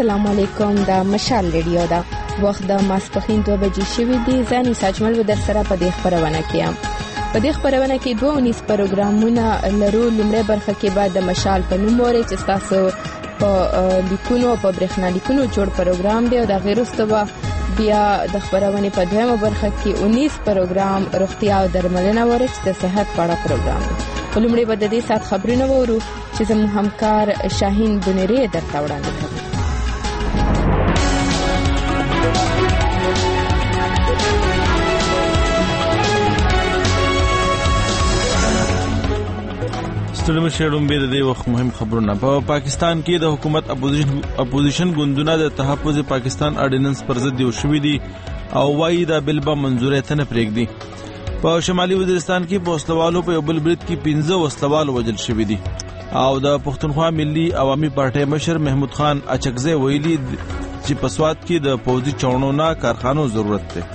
السلام علیکم. د مشال ریډیو دا وخت د ماسپخین 2 بجې شوې دي. ځاني ساجمل و در سره په دې خبرونه کې په دې خبرونه کې 2 پروګرامونه لرو. لومړی برخه کې بعد د مشال په نوم وره چې تاسو په لیکونو په برېښنا لیکونو جوړ پروګرام دی او د غیرستو بیا د خبرونه په دویمه برخه کې 19 پروګرام روغتیا او درملنه وره چې د صحت په اړه پروګرام دی. په لومړی به د دې سات خبرونه وورو چې زموږ همکار شاهین بنيري درته وړاندې کوي. ستړي مشرون به د وخت مهم خبرونه. په پاکستان کې د حکومت اپوزیشن ګوندونه د تحفظ پاکستان اورډیننس پر ضد یو شوې دي او وايي دا بل به منزوره ته نه پرېږدي. په شمالي وزیرستان کې په وسلوالو په یو بل برید کې 15 وسلوال وژل شوي دي او د پښتونخوا ملي عوامي پارټۍ مشر محمود خان اچکزی ویلي چې په سوات کې د پوځي چوڼو نه کارخانو ضرورت دی.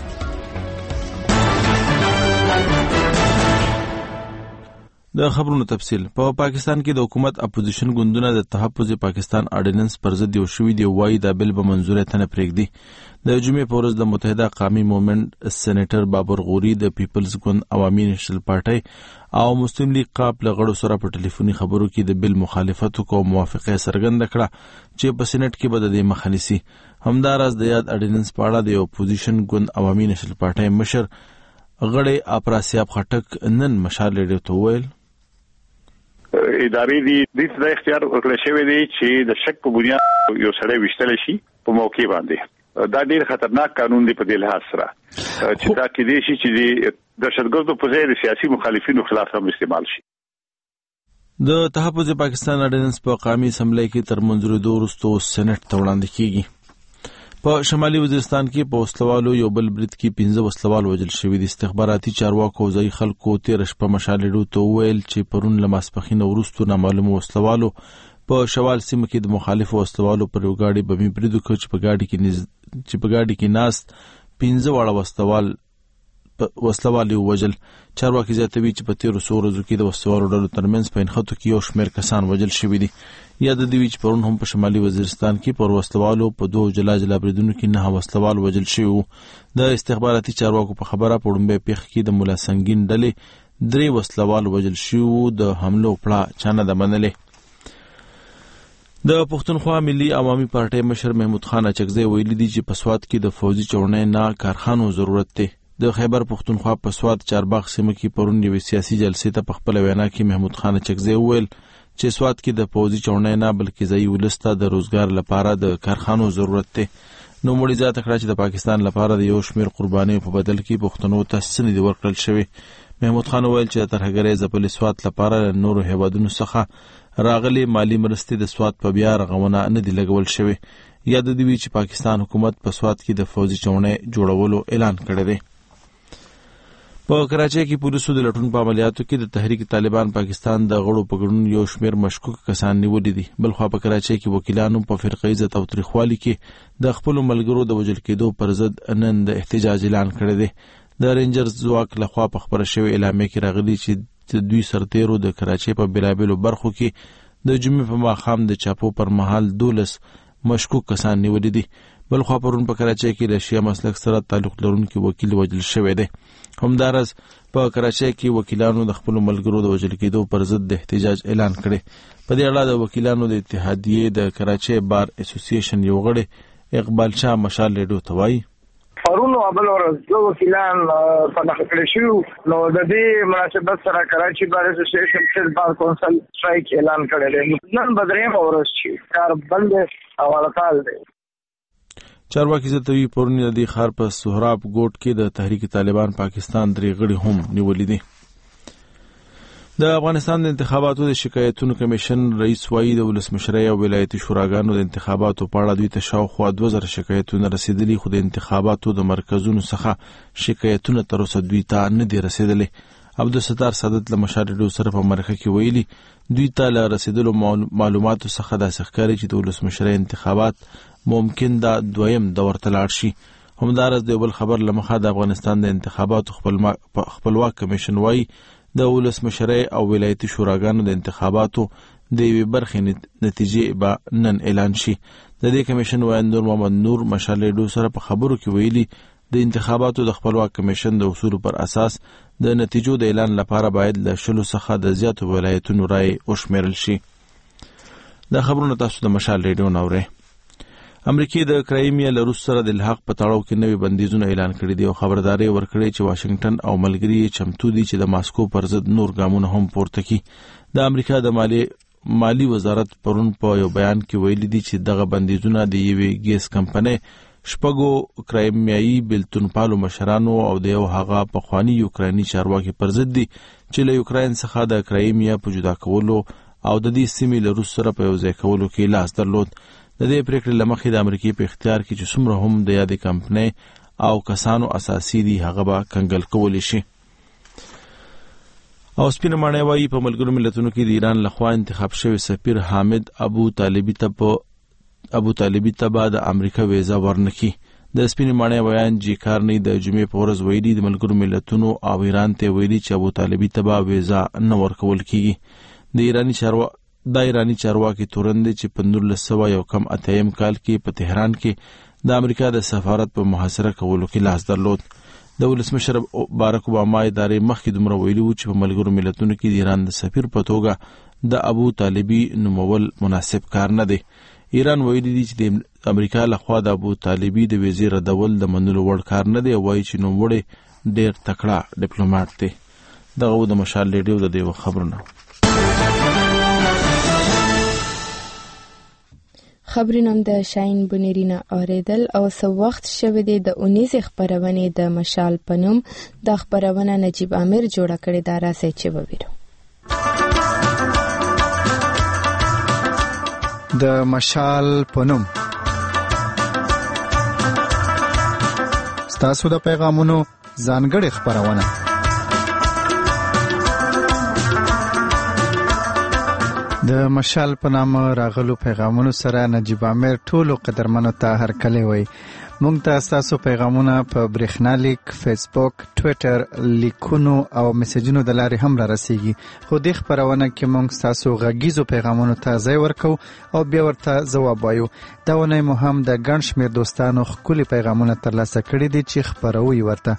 د خبرونو تفصیل. په پاکستان کې د حکومت اپوزیشن ګوندونه د تحفظ پاکستان اورډیننس پر ضد یو شوي دي وايي دا بل به منزوره ته نه پرېږدي. د جمعې په ورځ د متحده قومي موومېنټ سېنیټر بابر غوري د پیپلز ګوند عوامي نېشنل پارټۍ او مسلم لیگ قاپ له غړو سره په ټلیفوني خبرو کې د بل مخالفت کو موافقه څرګنده کړه چې په سېنات کې به د دې مخه نیسي. همداراز د یاد اورډیننس په اړه د اپوزیشن ګوند عوامي نېشنل پارټۍ مشر غړی اپراسیاب خټک نن مشال ریډیو ته وویل ادارې دي د اختیار ورکړل شوی دی چې د شک په بنیاد یو سړی وشتل شي په موقع باندې. دا ډیر خطرناک قانون دی په دې لحاظ سره چې دا کې دي چې د دهشتګردو په ځای د سیاسي مخالفینو خلاف هم استعمال شي. د تحفظ پاکستان اورډیننس په قومي اسمبلی کې تر منځورېدو وروسته سېنات ته وړاندې کیږي. په شمالي وزیرستان کې په وسلوالو یو بل برید کې 15 وسلوال وژل شوي دي. استخباراتي چارواکو ځای خلکو 13 شپه مشال ریډیو ته وویل چې پرون له ماسپخین وروسته نامعلوم وسلوالو په شوال سیمه کې د مخالفو وسلوالو پر یو ګاډي بمي برید وکړ چې په ګاډي کې ناست 15 واړه وسلوال یې وژل. چارواکي زیاتوي چې په 13 ورځو کې د وسلوالو ډلو ترمنځ په انخطو کې یو شمېر کسان وژل شوي دي. یاد دی چې پرون هم په شمالي وزیرستان کې پر وسلوالو په 2 جلا بریدونو کې 9 وسلوال وژل شوي وو. د استخباراتي چارواکو په خبره په وړاندې پیښ کې د مولا سنگین ډلې 3 وسلوال وژل شوي وو. د حملو پړه چانه د منلې. د پښتونخوا ملي عوامي پارټۍ مشر محمود خان اچکزی ویلي دي چې په سوات کې د فوجي چوڼۍ نه کارخانو ضرورت دی. د خیبر پښتونخوا په سوات چارباغ سیمه کې پرون یو سیاسي جلسې ته په خپل وینا کې محمود خان اچکزی وویل چې سوات کې د فوجي چوڼۍ نه بلکې ځایي ولسته د روزګار لپاره د کارخانو ضرورت دی. نو مړي ذات کړه چې د پاکستان لپاره د یو شمیر قرباني په بدل کې پښتنو ته سند ورکړل شوی. محمود خان وویل چې ترهګرۍ ځپلې سوات لپاره نورو هیوادونو څخه راغلي مالی مرستې د سوات په بیا رغونه نه دی لګول شوی. یاد دی چې پاکستان حکومت په سوات کې د فوجي چوڼۍ جوړولو اعلان کړی دی. په کراچۍ کې پولیسو د لټون په عملیاتو کې د تحریک طالبان پاکستان د غړو په ګډون یو شمېر مشکوک کسان نیولي دي. بلخوا په کراچۍ کې وکیلانو په فرقه عزت او تاریخوالي کې د خپل ملګرو د وژل کېدو پر ضد نن د احتجاج اعلان کړی دی. د رینجرز ځواک لخوا په خبره شوې اعلامیه کې راغلي چې دوی سرتیرو د کراچۍ په بیلابیلو برخو کې د جمعې په ماښام د چاپو پر مهال 12 مشکوک کسان نیولي دي. بلخوا پرون په کراچۍ کې د شیعه مسلک سره تعلق لرونکي وکیل وژل شوی دی. همداراز په کراچۍ کې وکیلانو د خپل ملګرو د وژل کېدو پر ضد د احتجاج اعلان کړی. په دې اړه د وکیلانو د اتحادیې د کراچۍ بار اسوسییشن یو غړی اقبال شاه مشال ریډیو ته وایي پرون او بل ورځ دوه وکیلان په دغه کړی شو. نو د دې مناسبت سره کراچۍ بار اسوسییشن سیل بار کونسل سټرایک اعلان کړی دی. نن بدریم ورځ چې کار بند او هړتال دی. چارواکي زتوی پرونی د دې خار په سهراب ګوټ کې د تحریک طالبان پاکستان 3 غړي هم نیولې دي. د افغانستان د انتخاباتو د شکایتونو کمیشن رئیس وایي د ولسمشرۍ او ولایتي شوراګانو د انتخاباتو په اړه دوی ته شاوخوا 2000 شکایتونه رسیدلي، خو د انتخاباتو د مرکزونو څخه شکایتونه تر اوسه دوی ته نه دي رسیدلي. عبدالستار سعادت له مشال ریډیو سره په مرکه کې ویلي دوی ته له رسیدلو معلوماتو څخه داسې ښکاري چې د ولسمشرۍ انتخابات ممکن دا دویم دور ته لاړ شي. همداراز د بل خبر لمخه د افغانستان د انتخاباتو خپلواک کمیشن وایي د ولسمشرۍ او ولایتي شوراګانو د انتخاباتو د یوې برخې نتیجې به نن اعلان شي. د دې کمیشن وایندور محمد نور مشال ریډیو سره په خبرو کې ویلي د انتخاباتو د خپلواک کمیشن د اصولو پر اساس د نتیجو د اعلان لپاره باید له 10 څخه د زیاتو ولایتونو رای وشمیرل شي. دا خبرونه تاسو د مشال ریډیو نورئ. امریکای د کرایمیا له روس سره د الحاق په تړاو کې نوې بندیزونه اعلان کړي دي او خبرداري ورکړي چې واشنگټن او ملګري چمتو دي چې د ماسکو پر ضد نور ګامونه هم پورته کړي. د امریکا د مالی وزارت پرون په یو بیان کې ویلي دي چې دغه بندیزونه د یوې ګیس کمپنۍ شپږو کرایمیایي بلتونپالو مشرانو او د یو هغه پخوانی یوکراني چارواکي پر ضد دي چې له یوکرين څخه د کرایمیا په جدا کولو او د دې سیمې له روس سره په یو ځای کولو کې لاس درلود. د دې پریکړې لمخې د امریکای په اختیار کې چې څومره هم د یادې کمپنۍ او کسانو اساسي دي هغه به کنګل کولی شي. او سپینه ماڼۍ وایي په ملګرو ملتونو کې د ایران لخوا انتخاب شوی سفیر حامد ابو طالبي ته به د امریکا ویزا ورنکي. د سپینه ماڼۍ وایي چې کارنی د جمعې په ورځ ویلي د ملګرو ملتونو او ایران ته ویلي چې ابو طالبي ته به ویزا نه ورکول کیږي. د ایرانی چارواکي تورن دي چې په 1981 کال کې په تهران کې د امریکا د سفارت په محاصره کولو کې لاس درلود. د ولسمشر بارک اوباما ادارې مخکې دومره ویلي و چې په ملګرو ملتونو کې د ایران د سفیر په توګه د ابو طالبي نومول مناسب کار نه دی. ایران ویلي دي چې د امریکا لخوا د ابو طالبي د ویزې ردول د منلو وړ کار نه دی او وایي چې نوموړی ډېر تکړه ډیپلوماټ دی. دغه د مشال ریډیو د دې خبرونه. خبرونه د شاین بنیرینا اوریدل او سو وخت شوه د 19 خبرونه د مشال پنوم د خبرونه نجیب امیر جوړه کړې دا راځي چې وویرو. د مشال پنوم ستاسو د پیغامونو ځانګړي خبرونه. د مشال په نامه راغلو پیغامونو سره نجیب امیر ټولو قدرمنو ته هرکلی وای. مونږ ته تاسو پیغامونه په برېښنالیک، فیسبوک، ټویټر، لیکونو او میسجونو د لارې هم را رسیږي. خو دې خبرونه کې مونږ تاسو غږیزو پیغامونو ته ځای ورکو او بیا ورته ځواب وایو. دا ونه مو هم د ګڼ شمېر دوستانو ښکلي پیغامونه ترلاسه کړي دي چې خپروي ورته.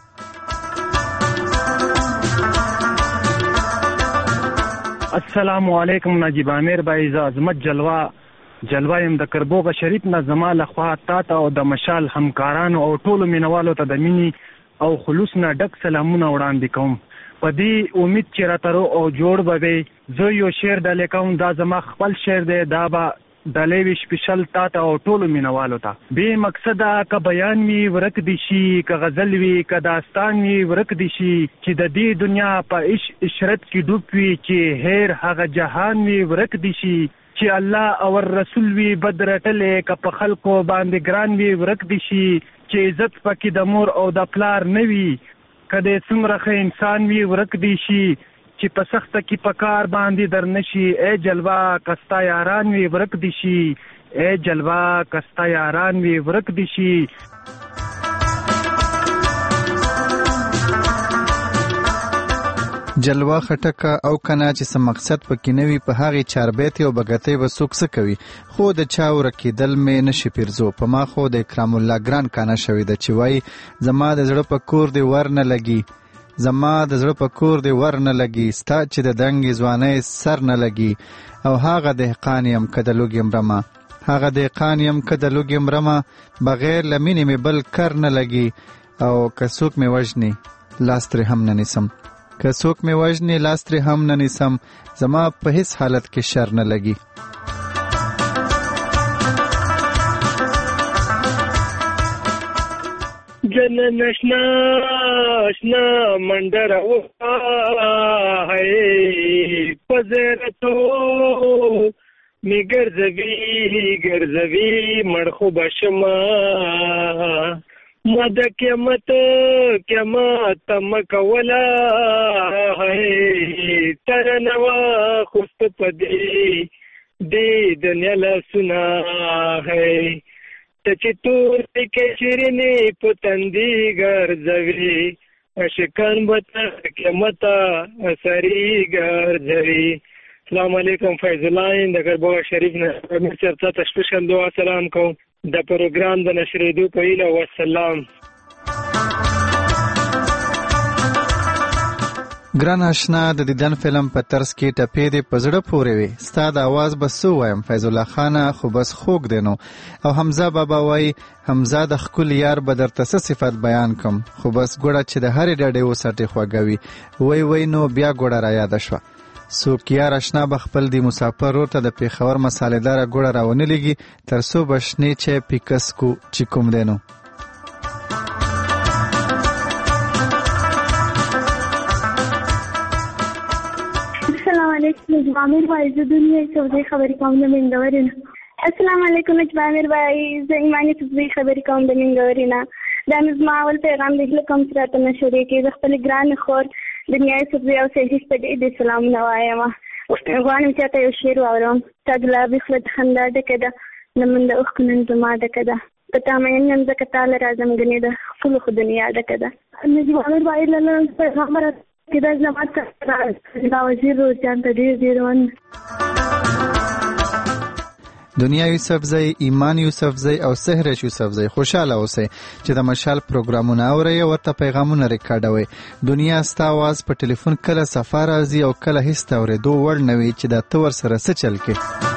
السلام علیکم نجیب امیر بھائی، عظمت جلوه يم د کربوغه شریف نه زما لخوا تاته او د مشال همکارانو او ټولو مینوالو ته د مینی او خلوص نه ډک سلامونه وړاندې کوم. په دې امید چې راترو او جوړ به زه یو شعر د لیکم. دا زما خپل شعر دی، دا به د لیوی سپیشل تاته او ټولو مینوالو ته. به مقصده که بیان وی ورک دي شي، که غزل وی، که داستان وی ورک دي شي، چې د دې دنیا په عشرت کې ډوب وي، چې هیر هغه جهان وی ورک دي شي، چې الله او رسول وی بدرټلې که په خلکو باندې ګران وی ورک دي شي، چې عزت پکې د مور او د پلار نه وي، کده څومره ښه انسان وی ورک دي شي، چې په سخته کې په کار باندې در نشي. اے جلوه کستا یاران وی ورک دي شي، اے جلوه کستا یاران وی ورک دي شي. جلوه خټکه او کنا چې سم مقصد پکې نوي په هغه چاربېت او بغتې وسوک څه کوي. خو د چا ورکیدل مې نشي پیرزو. په ما خو د اکرام الله ګران کانا شوی د چوي زما د زړه په کور دی ورنه لګي، زما د زړه په کور دی ورنه لګي، ستا چې د دنګ ځواني سر نه لګي. او هغه د قانیم کده لوګم رما، هغه د قانیم کده لوګم رما، بغیر لمینې مې بل کر نه لګي. او کڅوک مې وجني لاستر هم نه نسم، کڅوک مې وجني لاستر هم نه نسم، زما په هیڅ حالت کې شر نه لګي. جنن اشنا اشنا منډر وای پزرتو می ګرځوي مړخو بشما مد قیامت مکولا تر نوا خوست پدې دې دنیا لا سنا ہے چې تور کې شیرینی پتندی ګرځوي اشکان بت قیامت سری ګرځوي السلام علیکم فیض الله د ګربوغه شریف نه امیر چرته تشپشن دعا سلام کوم د پروګرام د نشریدو په اله والسلام. ګران آشنا د دیدن فلم په طرز کې ټپې دې په زړه پورې وي. ستا د اواز به څه وایم فیض الله خانه خو بس خوږ دی نو. او حمزه بابا وایي حمزه د ښکلي یار به درته څه صفت بیان کم خو بس ګوړه چې د هرې ډډې وسټې خوږه وي. وی نو بیا ګوړه رایاده شوه. څوک یار اشنا به خپل دی مسافر ورور ته د پېښور مسالېداره ګوړه راونه لګي تر څو به شنې چای پیکس کو چې کوم دی نو. السلام علیکم نجمامیر بھائی زه دنیا سعودي خبرې کوم د منګورینه. السلام علیکم نجمامیر بھائی زه ایمانی سعودي خبرې کوم د منګورینه. دا زما اول پیغام دی کوم چې راته نشوري کې د خپل ګران خور دنیا سعودي او صحیح ته دې سلام نه وایم. غواړم چې تاسو یو شعر واورم. تګلابي خلد خندا ډکه ده نمنده اوښکو زما ډکه ده په تا مې نن ځکه تاله راځم ګنې ده خپل خو دنیا ډکه ده. نجمامیر بھائی لاله پیغام کدا زمات دا وزیر روزان ته ډیر ون. دنیا یوسفزئی، ایمان یوسفزئی او سحرش یوسفزئی خوشاله اوسئ چې د مشال پروګرامونه اورئ او ورته پیغامونه ریکارډوئ. دنیا ستا आवाज په ټلیفون کله صفا راځي او کله هیڅ اورېدو وړ نه وي چې دا ته ورسره څه چل کې.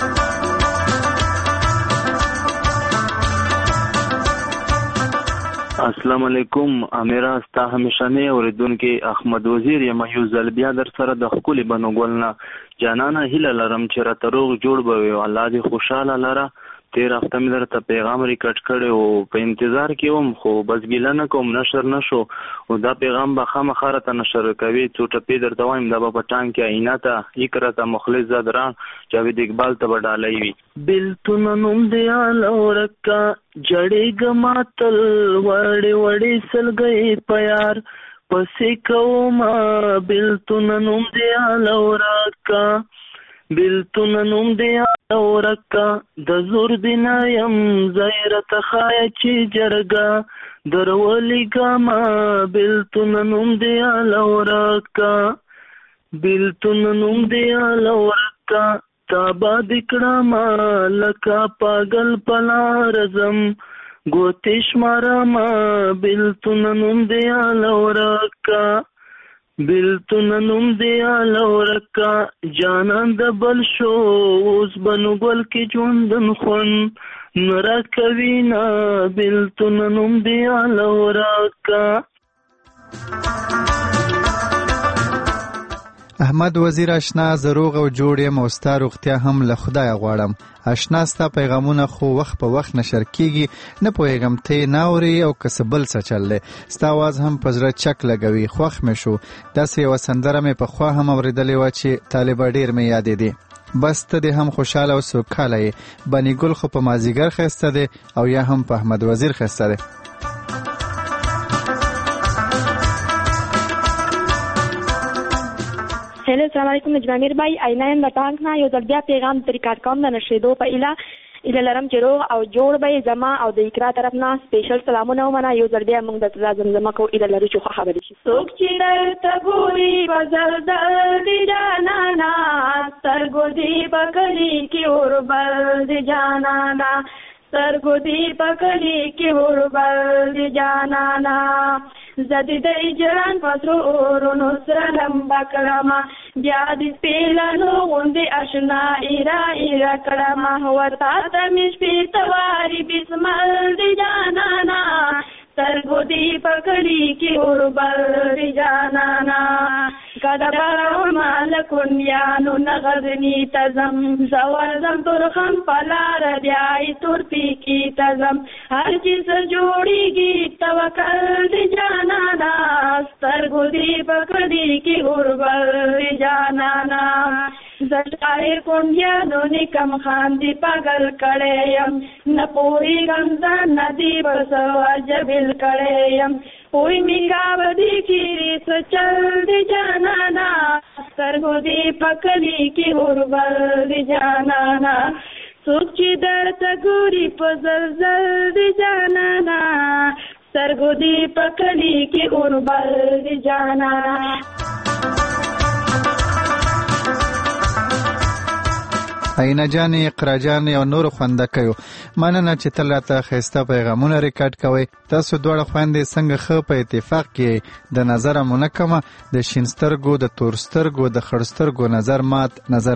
السلام علیکم امیرا ستا همیشنی اوریدونکو احمد وزیر یم. یو ځل بیا در سره د ښکلي بنو ګل نه جانانه هیله لرم چې راته روغ جوړ به وي او الله دې خوشحاله لره. تېره هفته مې درته پیغام ریکارډ کړی او په انتظار کې وم خو بس ګیله نه کوم نشر نه شو او دا پیغام به خامخا راته نشر کوي. څو ټپې درته وایم دا به په ټانک کې آینه ته اکرته مخلص زدران جاوید اقبال ته به ډالۍ وي. بېلتون نوم دې آله ورکه جړېږه ماتل وړې وړې سلګۍ په یار پسې کومه بېلتون نوم دې آله ورکه بېلتون نوم دې آله ورکه د زور دې نه یم زیرته خایه چې جرګه درولېږمه بېلتون نوم دې آله ورکه بېلتون نوم دې آله ورکه تابا دکړما لکه پاگل پلا رزم ګوتې شمارما بېلتون نوم دې آله ورکه بېلتون نوم دې آله ورکه جانان د بل شو اوس بنو ګل کې ژوندون خوند نه راکوي نه بېلتون نوم دې آله ورکه. احمد وزیر آشنا زه روغ او جوړ یم او ستا روغتیا هم له خدایه غواړم. آشنا ستا پیغامونه خو وخت په وخت نشر کیږي نه پوهېږم ته یې نه اورې او که څه بل څه چل دی. ستا اواز هم په زړه چک لګوي. خوښ مې شو. داسې یوه سندره مې پخوا هم اورېدلې وه چې طالبه ډېر مې یادېدې. بس ته دې هم خوشحاله او سوکاله یې. بني ګل خو په مازدیګر ښایسته دی او یا هم په احمد وزیر ښایسته دی. هلو السلام علیکم نجمامیر بھائی آینایم د ټانک نه یو ځل بیا پیغام د ریکارډ کوم د نشریدو په اله لرم چې روغ او جوړ به زما او د اقرا طرف نه سپیشل سلامونه ومنه. یو ځل بیا موږ د تزا زمزمه کوو اله لرو چې خو خبرې شي. څوک چې درته ګوري په زلزل د جانانا سترګو دې په کلي کې اوربل د جانانا سترګو دې په کلي کې اوربل د جانانا زدی د اجران پسرو اورونو سره لمبا کړما بیا دې سپېلنو غوندې آشنا ایرا کړما ورته ته مې شپې تواري بسمل د جانانا سترګو دې په کلي کې اوربل د جانانا کدا بارو مالکونیانو نغزنی تزم زوازم ترخم پلار بیاي تور پیکی تزم هر چیز جوړیږي توکل دی جانانا سترګو دې په کلي کې اوربل دی جانانا زړای کونیانو نکم خان دی پاگل کړم نه پوری ګمزا ندی بس واجبل کړم اوی میگا بدی کیری سچل دی جانانا سترګو دې په کلي کې اوربل دی جانانا څوک چې درته ګوري په زلزل دی جانانا سترګو دې په کلي کې اوربل دی جانانا. عینه جانې، اقرا جانې او نور خوندکیو، مننه چې تل راته ښایسته پیغامونه ریکارډ کوئ. تاسو دواړه خویندې څنګه ښه په اتفاق کې د نظره مو نه کمه، د شین سترګو، د تور سترګو، د خړ سترګو نظر مات.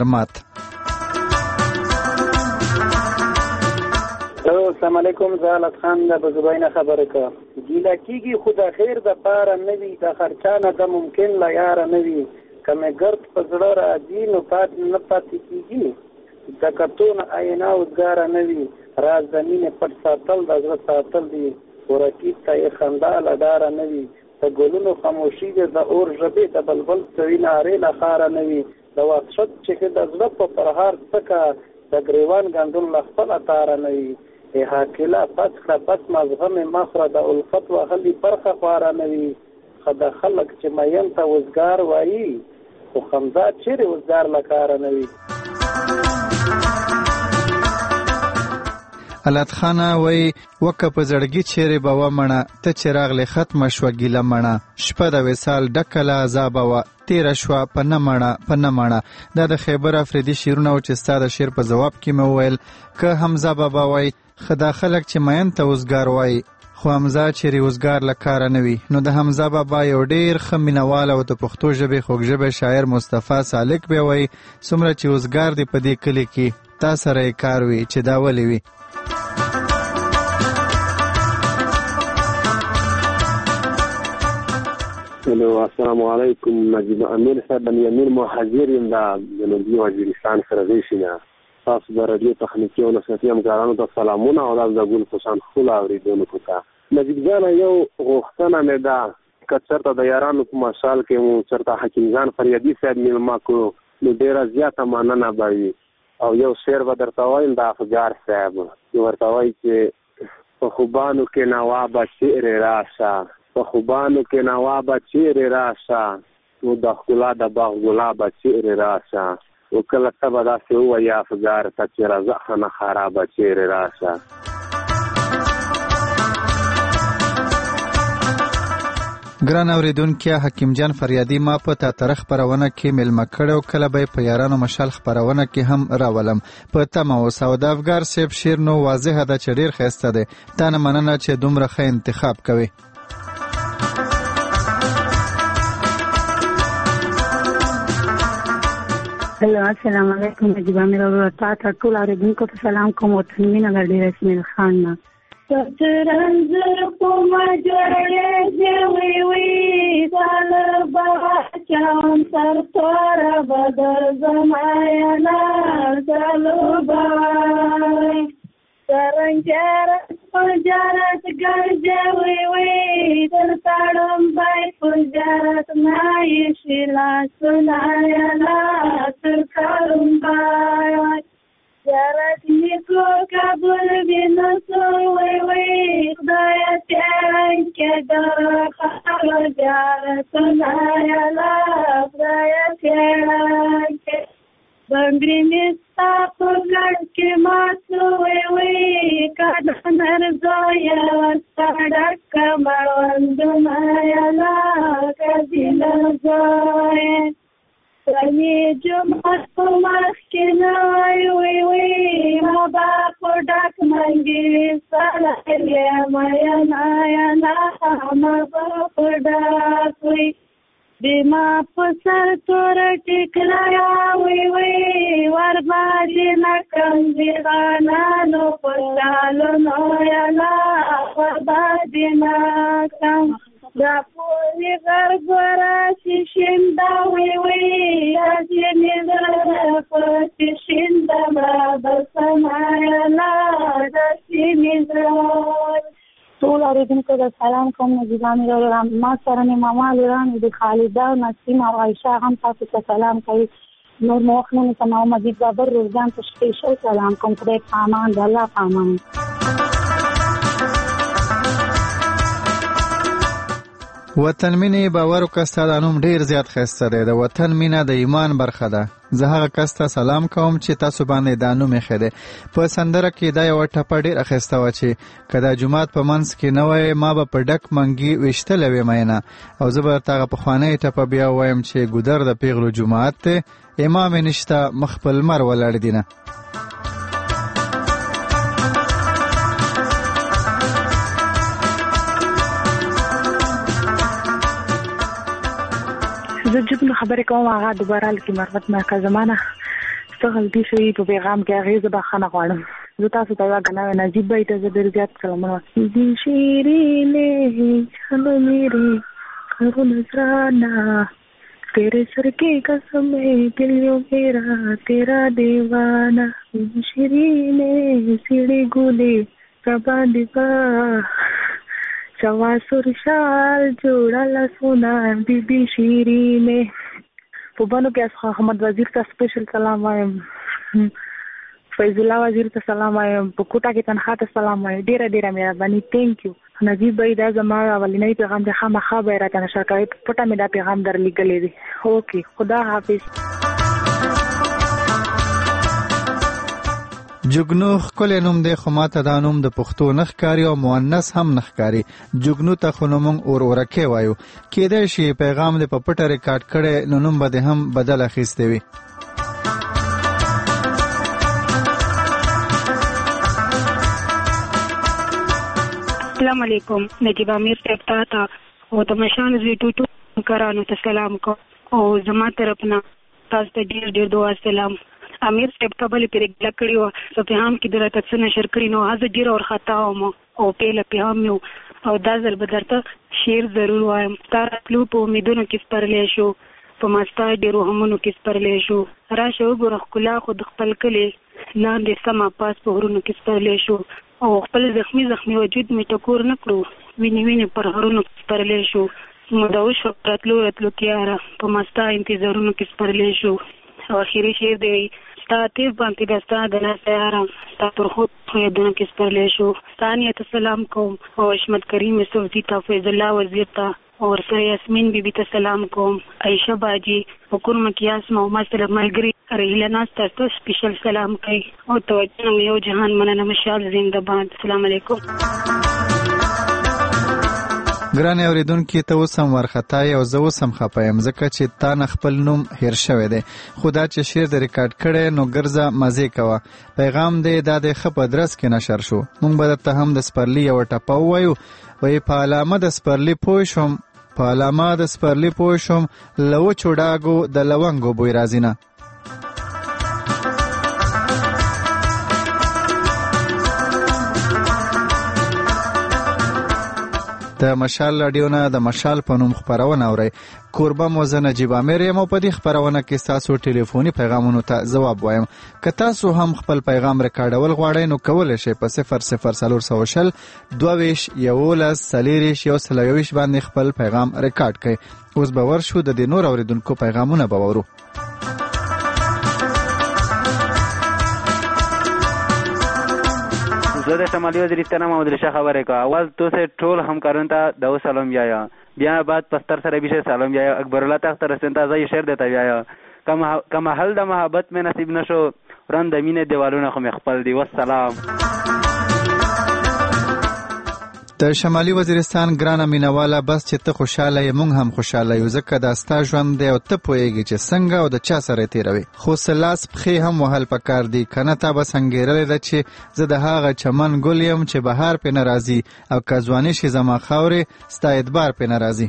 السلام علیکم. زه لط خان د بزباینه خبره کوم. ګیله کېږي خو د خیر د پاره نه وي، د خرچانه د ممکن له یاره نه وي. که مې ګرد په زړه راځي نو نه پاتې کېږي، د کتون آینه اوزګاره نه وي. راز د مینې پټ ساتل د زړه ساتل دي، خو رقیب ته یې خندا له ډاره نه وي. د ګلونو خاموشي د اور ژبې د بلبل سوي نارې له ښاره نه وي. د وحشت چې د زړه په پرهار څکه د ګریوان ګندون له خپله تاره نه وي. حاکله پس کړه پس مذهب مخره د الفت وهلي برخه خواره نه وي. د خلک چې مین ته وزګار وایي، خو خمزه چیرې وزګار له کاره نه وي. علت خانه وی وکه په زړګي چیرې به ومنه، ته چې راغلې ختمه شوه ګیله مڼه. شپه د وصال ډکه له عذابه وه، تېره شوه په نه مڼه. دا د خیبر افریدي شعرونه و چې ستا د شعر په ځواب کې مې وویل که حمزه بابا وایي ښه دا خلک چې مین ته وزګار وایي، خو حمزه چیرې وزګار له کاره نه وي. نو د حمزه بابا یو ډېر ښه مینهوال او د پښتو ژبې خوږژبی شاعر مصطفی سالک بیا وایي څومره چې وزګار دی په دې کلي کې، تا سره یې کار وي چې دا ولې وي. السلام علیکم. نجیب امیر صاحب امیر محاضر یم د جنوبي وزیرستان سره غیشینه. تاسو د رادیو تخنیکي او نصرتي همکارانو ته سلامونه او د ګل حسین خپل اوریدونکو ته. نجیب جان یو غوښتنه مې ده، که چېرته د یارانو په مشال کې مو چېرته حکیم جان فریادي صاحب میلمه کړو نو ډېره زیاته مننه به وي. او یو شعر به درته وایم د افګار صاحب، ورته وایي چې په خوبانو کې نوابه چیرې راشه، په خوبانو کې نوابه چیرې راشه، نو د ښکلا د باغ ګلابه چیرې راشه. او کله ته به داسې ووایې افګار ته چې راځه خانه خرابه چیرې راشه. ګران اوریدونکي، حکیم جان فریادي ما په تاتره خپرونه کې میلمه کړی او کله به په یارانو مشال خپرونه کې هم راولم. په تمه اوسه. او د افګار صاحب شعر نو واضحه ده چې ډېر ښایسته دی. تا نه مننه چې دومره ښه انتخاب کوي. السلام علیکم. نجیب امیر او تاسو ټول اوریدونکو ته سلام کوم. او تنمینه لري اسماعیل خان نه سترنځر په مجړې دی وی طالبا چم سر تور بدر زماینا طالبا سرنجر پنجرت ګرځوي وی تر تړم بای پنجرت نای شیلا سناینا تر کارم بای جرت نیکو کابل بینو سوی وی خدای تیرن که در خبر جرت سناینا خدای تیرن که بنگری نستا پگڑ کے ماسوی وی کدنر زویا سڑک مروند مایلا کدیل زویا سمی جمعت پمخ کی نوی وی وی مبا پڑک منگی سلالی ماینا ینا مبا پڑک وی بیما پسر تور ټکلایا وی وی ور باندې نکم دیوانانو پښالو نو یلا ور باندې نکم دا پوری غربرا شیندا وی وی اځنی در پښ شیندا بابا سمایلا د سینې ټول اوریدونکو ته سلام کوم. نجیب امیر او ما سره مې ماما لورانو د خالده او نسیم او عایشه هم تاسو ته سلام کوي. نور موخنه ته نو مجید بابر روزان ته سپیشل سلام کوم. خدای پامان د الله پامان. وطن مینې باور وکړه ستا دا نوم ډېر زیات ښایسته دی. د وطن مینه د ایمان برخه ده. زه هغه کس ته سلام کوم چې تاسو باندې دا نوم ایښی دی. په سندره کې دا یوه ټپه ډېره ښایسته وه چې که دا جومات په منځ کې نه وی ما به په ډک منګي ویشتلی وې مینه. او زه به درته هغه پخوانی ټپه بیا ووایم چې ګودر د پیغلو جومات دی، امام یې نشته مخ په لمر ولاړ دینه. زه جوړ خبرې کوم هغه دوباره لکه مرحمت مرکز زمانه څه غلطي شوی په پیغام کې هغه زه بخښنه غواړم. زه تاسو ته غواړم نجیب بھائی ته ډېر زیات سلامونه. دې شیرینه چلو میری کرو نظرانا तेरे सर के कसम है दिलियों मेरा तेरा दीवाना शिरीने सिड़ी गुली सबा दिवा सवासुर शाल जोड़ाला सोना बीबी शिरीने. په بانو کې احمد وزیر ته سپیشل سلام وایم، فیض الله وزیر ته سلام وایم، په کوټه کې تنخوا ته سلام وایم. ډیره مهرباني. تhank you. نجیب بھائی دا زما اولنی پیغام دی، خامخا به راته نشر کوي، پټه مې دا پیغام درلیږلی دی. اوکې، خدا حافظ. جگنو ښکلی نوم دی، خو ماته دا نوم د پښتو نه ښکاري او مؤنث هم نه ښکاري. جگنو ته خو نو موږ اورورکې وایو. کیدای شي پیغام دې په پټه ریکارډ کړی نو نوم به دې هم بدل اخیستی وي. السلام علیکم. نجیب امیر صاحب ته او د مشان زوی ټوټو کرانو ته سلام کو او زما طرف نه تاسو ته ډېر دعا سلام. امیر صاحب کابل پرې لکړی او په هم کې درته څه نشر کړی نو هغه ډېر اور خطا او پیله په هم یو او دا ځل به درته شعر ضرور وایم. تاسو په امیدونو کې سپرلې شو، په مستا ډېرو همونو کې سپرلې شو. راشه وګوره ښکلا خو د خپل کلي لاندې سما پاس په غرونو کې سپرلې شو او خپل زخمی وجود می ټکور نه کړو، ویني پر هرونو سپرلې شو. مدعو شو راتلو کیاره په مستا انتظارونو کې سپرلې شو. او اخیری شعر دی ستا تیز باندې دستا د لاس یاره ستا پر خود یادونه کې سپرلې شو. ثانیه ته سلام کوم او عصمت کریم صوفي ته، فیض الله وزیر ته او سره یاسمین بیبي ته سلام کوم. عائشه باجی حکومت مکیاس مو مسله ملګری رحیله ناس ته سپیشل سلام کوي او توجه یو جهان مننه مشال زنده باد. السلام علیکم. ګران اوریدونکو ته اوس هم ورخطای او زه اوس هم خپه یم ځکه چې تا نه خپل نوم هیر شوی دی. خو دا چې شعر د ریکارډ کړی نو ګرځه مزې کوه. پیغام دی دا د ښه په ادرس کې نشر شو. موږ به درته هم د سپرلي یوه ټپه ووایو. وایي په علامه د سپرلي پوه شوم له وچو ډاګو د لونګو بوی راځي نه. د مشال رادیو نه د مشال په نوم خپرونه اورئ. کوربه مو زه نجیب امیر یم او په دې خپرونه کې ستاسو ټلیفوني پیغامونو ته ځواب وایم. که تاسو هم خپل پیغام ریکارډول غواړئ نو کولی شئ په 00420 22 11 40 باندې خپل پیغام ریکارډ کړئ. اوس به ورشو د دې نور اوریدونکو پیغامونه به وورو. زه د شمالي وزیرستان محمد رشا خبرې کوم. اول تو سے ټول همکارانو ته د سلام بیایا، بیا بعد پستر سره بیشه سلام بیایا. اکبر الله تخت رسن تازه شعر دیتا بیایا. کما حل د محبت مې نصیب نشو، رند مینه دیوالونه خو مې خپل دی. والسلام. د شمالي وزیرستان ګرانه مینواله، بس چې ته خوشاله یې موږ هم خوشاله یو، ځکه دا ستا ژوند دی او ته پوهیږي چې څنګه او د چا سره تیروي. خو سلاس پښې هم وهل پکار دي، کنه تا به سنګیرلې ده چې زه د هغه چمن ګل یم چې بهار پې نه راځي، او که ځواني شي زما خاورې ستا اعتبار پې نه راځي.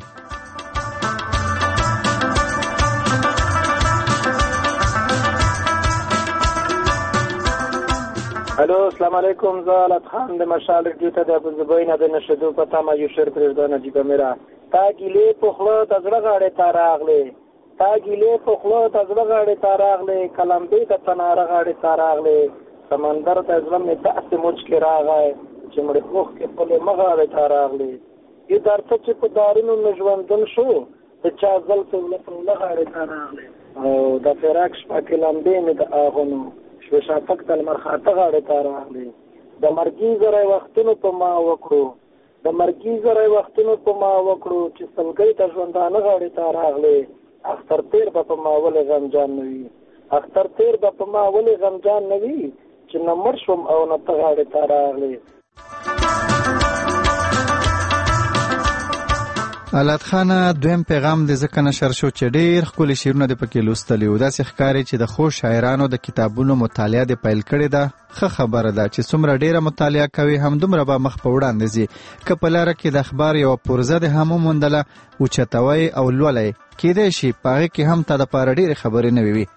الو السلام علیکم. زه علت خان د مشال رډیو ته د ابوظبي نه د نشدو په تمه یو شعر پرېږده. نجیب امیره تا ګیلې په خوله د زړه غاړې ته راغلې، تا ګیلې په خوله د زړه غاړې ته راغلې، کلمبې د تناره غاړې ته راغلې، سمندر د زړه مې داسې موج کې راغی چې مړې اوښکې خپلې مه غاړې ته راغلې. یو درته چې په دارونو مې ژوندون شو، د چا زلفې وله په وله غاړې ته راغلې، او د فراق شپه کې لمبې مې د اغونو شو شافق د لمر خاته غاړې ته راغلې. د مرګي زره وختونو په ما وکړو، د مرګي زره وختونو په ما وکړو، چې سلګۍ د ژوندانه غاړې ته راغلې. اختر تیر به په ما ولې غمجان نه وي، اختر تیر به په ما ولې غمجان نه وي، چې نه مړ شوم او نه ته غاړې ته راغلې. حالات خانه دویم پیغام د ځکه نشر شو چې ډېر ښکلي شعرونه د پکې لوستلي و. داسې ښکاري چې د ښو شاعرانو د کتابونو مطالعه د پیل کړې ده. ښه خبره ده چې څومره ډېره مطالعه کوي همدومره به مخ په وړاندې ځي. که په لاره کې د اخبار یوه پرزه د هم وموندله اوچتوی او لولی کیدای شي په هغې کې هم تا دپاره ډېرې خبرې نوې وي.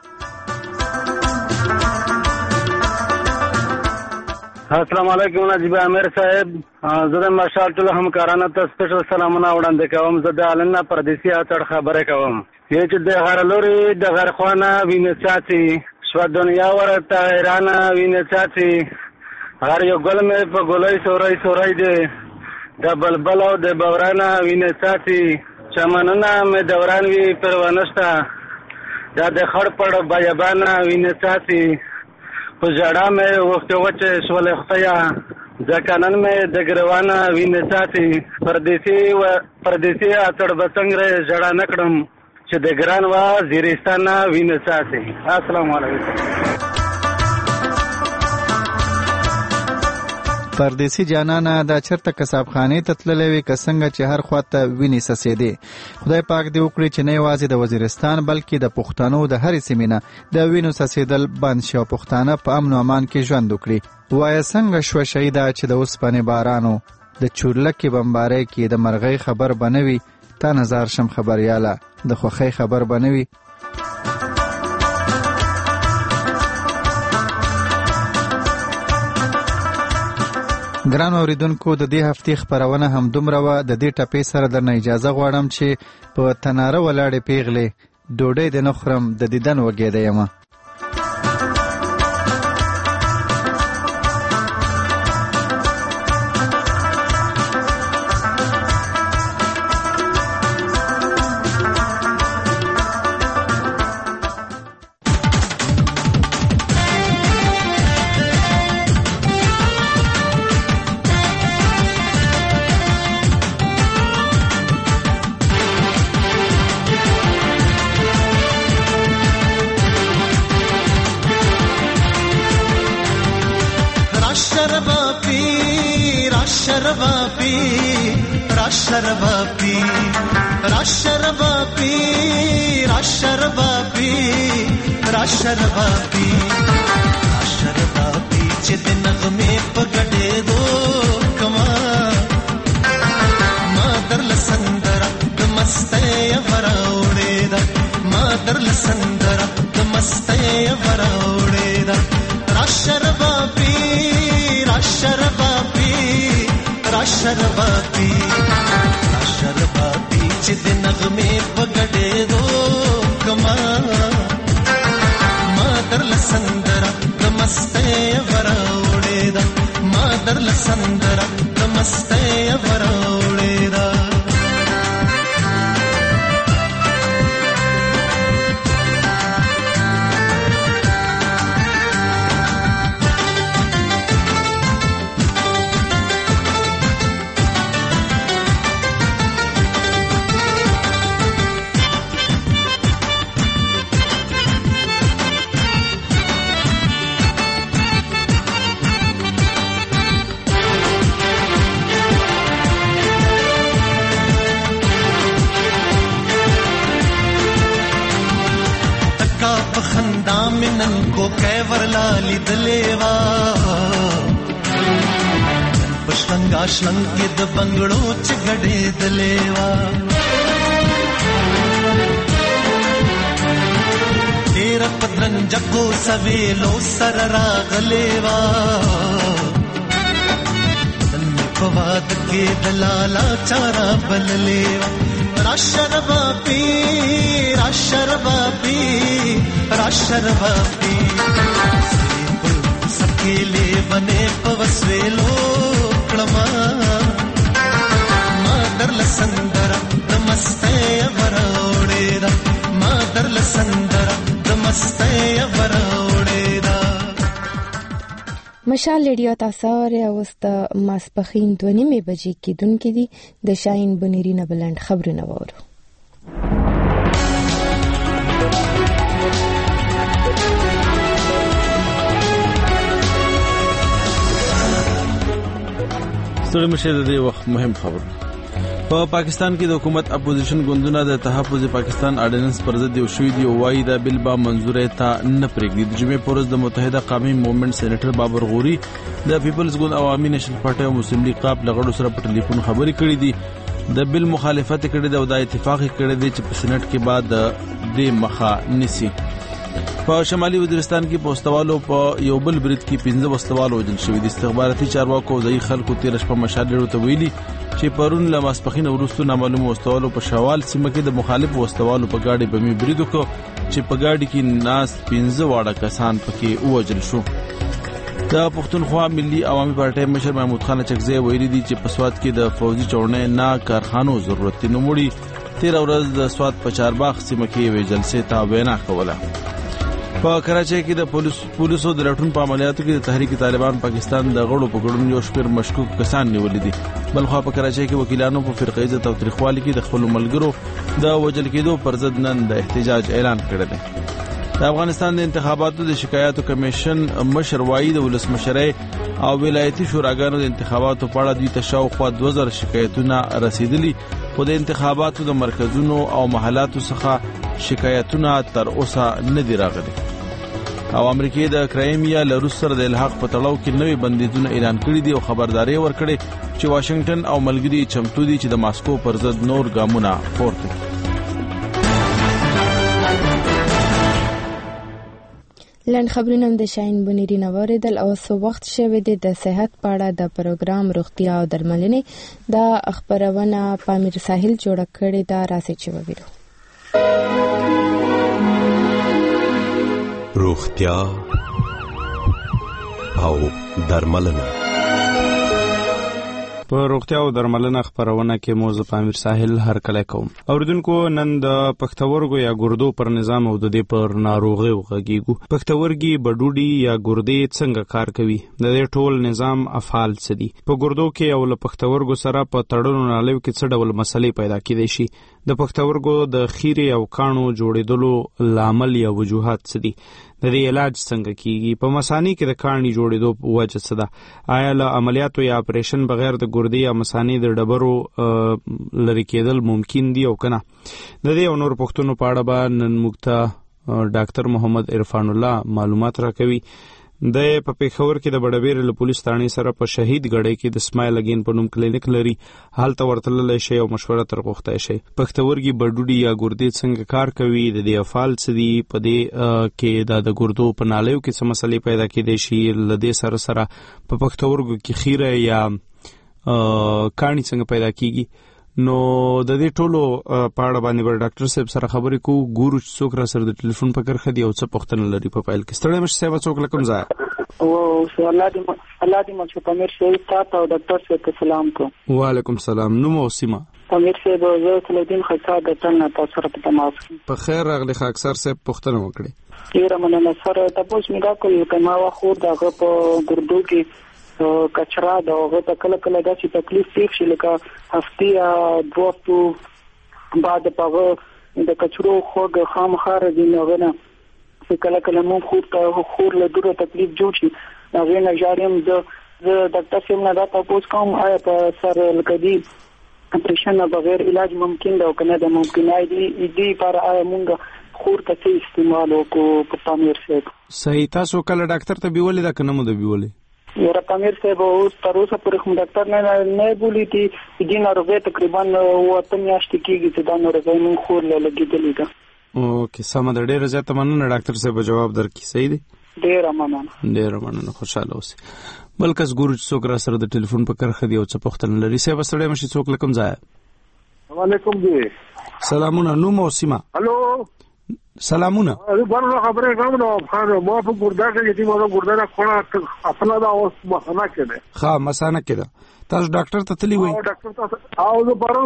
السلام علیکم نجیب امیر صاحب. زه د مشال ټولو همکارانو ته سپیشل سلامونه وړاندې کوم. زه د علن نه پردیسي اڅړ خبرې کوم. یې چې د هر لوري د غر خوانه وینې څاڅي شوه دنیا ورته حیرانه وینې څاڅي هر یو ګل مې په ګلۍ سوری سوری دی د بلبل او د بورانه وینې څاڅي چمنونه مې دوران وي پروانه شته دا د خړ پړ بیابانه وینې څاڅي په ژړا مې وختې وچې شولې خدایه ځکه نن مې د ګروانه وینې څاڅي پردیسي اڅړ به څنګه ژړا نه کړم چې د ګران وزیرستان وینې څاڅي. السلام علیکم. پردیسی جانانه دا چرته کساب خانه ته تللی وي که څنګه چې هر خواته وینې څڅېدې. خدای پاک دې وکړي چې نه یوازې د وزیرستان بلکې د پښتنو د هرې سیمې نه د وینو څڅېدل بند شي او پښتانه په امن و امان کې ژوند وکړي. وایه څنګه شوه شهیده چې د اوسپنې بارانو د چورلکې بمبارۍ کې د مرغۍ خبر به نه وي تا نظر شم خبریاله د خوښۍ خبر به نه وي. ګران اوریدونکو د دې هفتې خپرونه هم دومره وه. د دې ټپې سره درنه اجازه غواړم چې په تناره ولاړې پیغلې ډوډۍ دې نه خورم د دیدن وږېده یمه. شلنګ کې د بنگړو چې غړې دلېوا ډېر پدرن جګو سویلو سر راغلېوا نن په واد کې دلالا چارا بللېوا راشربا پی سکیلې بنې په وسویلو ما درل سندرا دمسته وروړې دا ما درل سندرا دمسته وروړې دا. مشال ریډیو تاسو اوست ماسپخین 2:30 بجې کېدونکې دي د شاین بنيري نه بلند خبرونه وورو. ستړي مشه د دې وخت مهم خبر په پاکستان کې د حکومت اپوزیشن ګوندونه د تحفظ پاکستان اډیننس پر ضد یو شوی دی او وايي دا بل به منزورې ته نه پرېږدي. د جمعې پر ورځ د متحده قومي موومېنټ سېنیټر بابر غوري د پیپلز ګوند عوامي نېشنل پارټي او مسلم لیگ قاپ لغړو سره په ټلیفون خبرې کړې دي. د بل مخالفت کړي دی او د اتفاق کړي دی چې په سېنات کې بعد د مخه نسی. په شمالي وزیرستان کې پوستوالو په یو بل برید کې 15 وسلوالو وژل شوي دي. استخباراتي چارواکو ځای خلکو تیر شپه مشالېړو ته ویلي چې پرون له ماسپخین وروسته نامعلوم وسلوالو په شوال سیمه کې د مخالف وسلوالو په گاډي بمي برید وکړ چې په گاډي کې ناس 15 واړه کسان پکې وژل شو. د پښتونخوا ملي عوامي پارټي مشر محمود خان چکزی ویلي دي چې په سواد کې د فوجي چورنې نه کارخانو ضرورت نه مړي. تیر ورځ د سواد په چارباغ سیمه کې وی جلسې ته وینا کوله. په کراچۍ کې د پولیسو د لټون په عملیاتو کې د تحریک طالبان پاکستان د غړو په ګډون یو شمېر مشکوک کسان نیولې دي. بلخوا په کراچۍ کې وکیلانو په فرقه عزت او تاریخوالي کې د خپل ملګرو د وژل کېدو پر ضد نن د احتجاج اعلان کړی دی. د افغانستان د انتخاباتو د شکایاتو کمیشن مشر وایي د ولسمشرۍ او ولایتي شوراګانو د انتخاباتو په اړه دوی ته شاوخوا 2000 شکایتونه رسیدلي، خو د انتخاباتو د مرکزونو او محلاتو څخه شکایتونه تر اوسه نه دي راغلي. او امریکای د کرایمیا له روس سره د الحاق په تړاو کې نوې بندیزونه اعلان کړي دي او خبرداري ورکړي چې واشنگټن او ملګري چمتو دي چې د ماسکو پر ضد نور ګامونه پورته کړي. لن خبرونه د شاین بنيري نوریدل او سو وخت شوه د صحت پاړه د پروګرام روغتیا او درملنې د خبرونه پامیر ساحل جوړ کړي دا راسي چې وګورو. روغتیا او درملنه. په روغتیا او درملنه خبرونه کې موضوع پامیر ساحل هر کله کوم. اوریدونکو نن د پښتورګو یا ګردو پر نظام او د دې پر ناروغي وغږیږو. پښتورګي بډوډي یا ګردې څنګه کار کوي؟ د دې ټول نظام افعال څه دي؟ په ګردو کې او له پښتورګو سره په تړلو نالیو کې څه ډول مسلې پیدا کیدای شي؟ د پښتورګو د خیرې او کانو جوړېدلو لامل یا وجوهات څه دي؟ د دې علاج څنګه کیږي؟ په مثانې کې د کاني جوړېدو وجه څه ده؟ آیا له عملیاتو یا اپریشن بغیر د ګردې یا مثانې د ډبرو لري کېدل ممکن دي او کنه؟ د دې او نور پوښتنو په اړه به نن موږ ته ډاکټر محمد عرفان الله معلومات راکوي. د په پیښور کې د بډبیر له پولیس تانې سره په شهید غړې کې د سمایل اگین په نوم کلینیک لري. حالت ورتللی شي او مشوره تر غوښتای شي. پښتورګي بډوډي یا ګردې څنګه کار کوي؟ د دې افعال څه دي؟ په دې کې د ګردو په نالیو کې څه مسلې پیدا کېدای شي؟ له دې سره په پښتورګو کې خیره یا کاڼي څنګه پیدا کیږي؟ نو د دې ټولو په اړه باندې بل ډاکټر صاحب سره خبرې کوو. ګورو چې څوک را سره د ټلیفون په کرخه دی او څه پوښتنه لري په فایل کې. ستړی مشه صاحب څوک لکم ځای او الله دې مچ پامیر صاحب تاسو او ډاکټر صاحب سلام کوم. وعلیکم السلام. نو مو سیمه پامیر صاحب زه سلودین خاصه د تنه تاسو سره په تماس په خیر راغلی. خاکسر صاحب پوښتنه وکړي. ډیره مننه سره تاسو میګه کوي کما واخو دغه په ګردو کې کچرا دا هغه ته کله کله داسې تکلیف پیښ شي لکه هفتې یا دوه هفتو بعد په د کچرو خوږ خامخار دي نو نه چې کله کله مو خور له دوره تکلیف جوړ شي هغه نه جاریم د ډاکټر صاحب نه دا تاسو کوم آیا په سر لکدي اپریشن بغیر علاج ممکن ده او کنه ده ممکن دی پر آیا مونږ خور ته استعمال وکړو په پامیر صاحب؟ صحیح. تاسو کله ډاکټر ته بیولې دا کنه مو د بیولې؟ یاره پامیر صاحب اوس تر اوسه پورې کوم ډاکټر نه بولی دي چې ناروغي تقریبا 8 میاشتې کېږي چې دا ناروغي مونږ خور له لګېدلې ده. اوکې سم ده. ډېره زیاته مننه ډاکټر صاحب جواب درکړي. صحیح دی. ډېره مننه. خوشاله اوسئ. بل کس ګورو چې څوک را سره د ټلیفون په کرخه دی او څه پوښتنه لري. صاحب ستړی مشي څوک لکم ځای؟ وعلیکم جی. سلامونه. نوم او سیمه؟ هلو سلامونه. بارو خبره کوم نو خان ما په ګردا کې چې ما ګردا نه خونه خپل دا اوس مسانه کړه. ها مسانه کړه. تاسو ډاکټر ته تلی وای؟ ډاکټر ته او زه بارو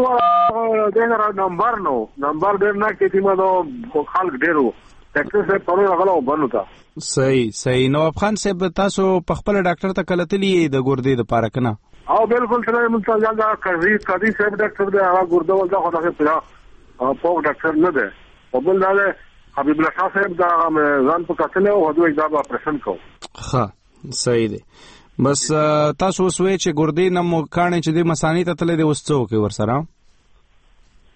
دغه نمبر ډیر نه کې چې ما دا خلک ډیرو ډاکټر صاحب پرو غلو بنوتا. صحیح. نواب خان صاحب تاسو په خپل ډاکټر ته کله تلی د ګردې د پاره کنه؟ او بالکل سره مستعجل دا قاضي صاحب ډاکټر دا ګردا ولدا خدای په پوک ډاکټر نه ده. او بل دا حبیب الله شاه صاحب دا ځان په کتل او هغه دا اپریشن کو. ها صحیح دی. بس تاسو وسوي چې ګردې نه مو کانه چې د مسانی ته تل دی وسڅو کې ور سره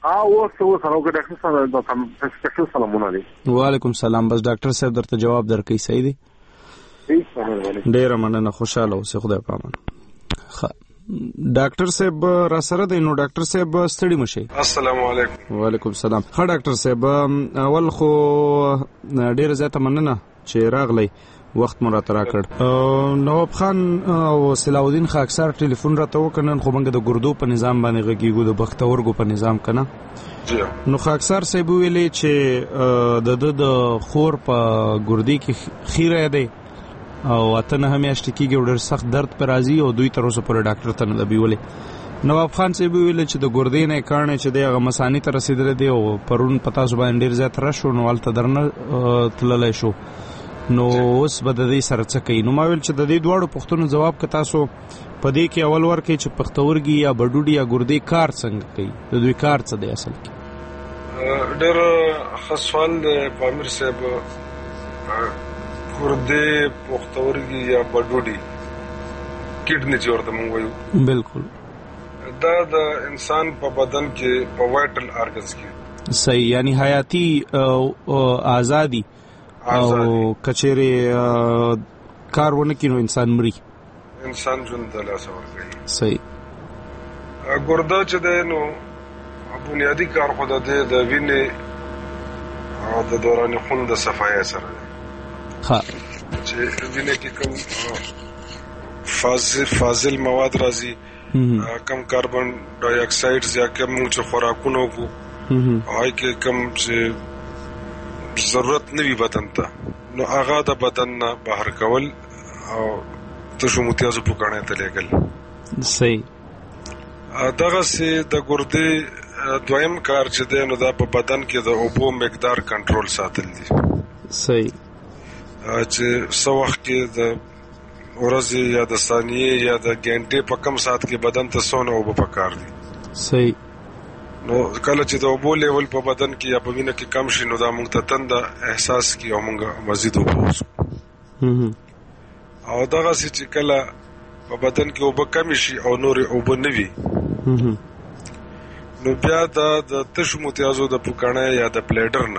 اوس سره وګ ډاکټر صاحب د سپیشل سلامونه دي. وعلیکم السلام. بس ډاکټر صاحب درته جواب درکې صحیح دی. ډیر مننه خوشاله اوسه خدای پامان. ډاکټر صاحب را سره دی نو ډاکټر صاحب ستړي مشه. السلام علیکم. وعلیکم السلام. ډاکټر صاحب اول خو ډیر زیاته مننه چې راغلی وخت مو راته راکړ. نواب خان او صلاح الدین خان اکثر ټلیفون راته وکړن خو موږ د ګردو په نظام باندې غږیږو د بختورګو په نظام کنه. نو خو اکثر صاحب ویلي چې د خور په ګردی کې خیره دی او اته نه همیاشت کېږي ډېر سخت درد پر راځي او دوی تر اوسه پورې ډاکټر ته نه دی ویلي. نواب خان صاحب ویل چې د ګردې نه کارنه چې د غمسانی ته رسیدل دی او پرون پتا سو باندې ډېر زیات راشو نو ولته درنه تللای شو. نو اوس به د دې سره څه کوي؟ نو ما ویل چې د دې دواړو پوښتنو جواب که تاسو په دې کې اول ورکړئ چې پښتورګي یا بډوډي یا ګردې کار څنګه کوي، د دوی کار څه دی اصل کې؟ ډېر ښه سوال دی پامیر صاحب. ګردې، پښتورګي یا بډوډي، کډني چې ورته موږ وایو، بالکل دا د انسان په بدن کې په وایټل ارګنز کې صحیح یعنی حیاتي آزادي او کچېره کار ونه کینو انسان مري، انسان ژوند د لاسه ورکوي. صحیح. ګرده چې دی نو بنیادی کار خو د وینې او د دوران خون د صفایي سره دی. ها چې وینې کې کوم فاضل مواد راځي، کم کاربن ډای اکساید یا کم چې خوراکونه وکړو هغه کې کم چې ضرورت نه وي بدن ته نو هغه د بدن نه بهر کول او تاسو متیازو په کانه ته لګل. صحیح. دغه سي د ګردې دویم کار چې دی نو دا په بدن کې د اوبو مقدار کنټرول ساتل دي. صحیح. چې څو وخت کې د ورځې یا د ثانیې یا د غنټې په کم سات کې بدن ته څونه اوبه پکار دي. صحیح. نو کله چې د اوبو لیول په بدن کې یا په وینه کې کم شي نو دا موږ ته تنده احساس کی او موږ مزید اوبه وڅښو. او دغه چې کله په بدن کې اوبه کم شي او نور اوبه نه وي نو بیا د تشو متیازو د پوکانه یا د بلیډر نه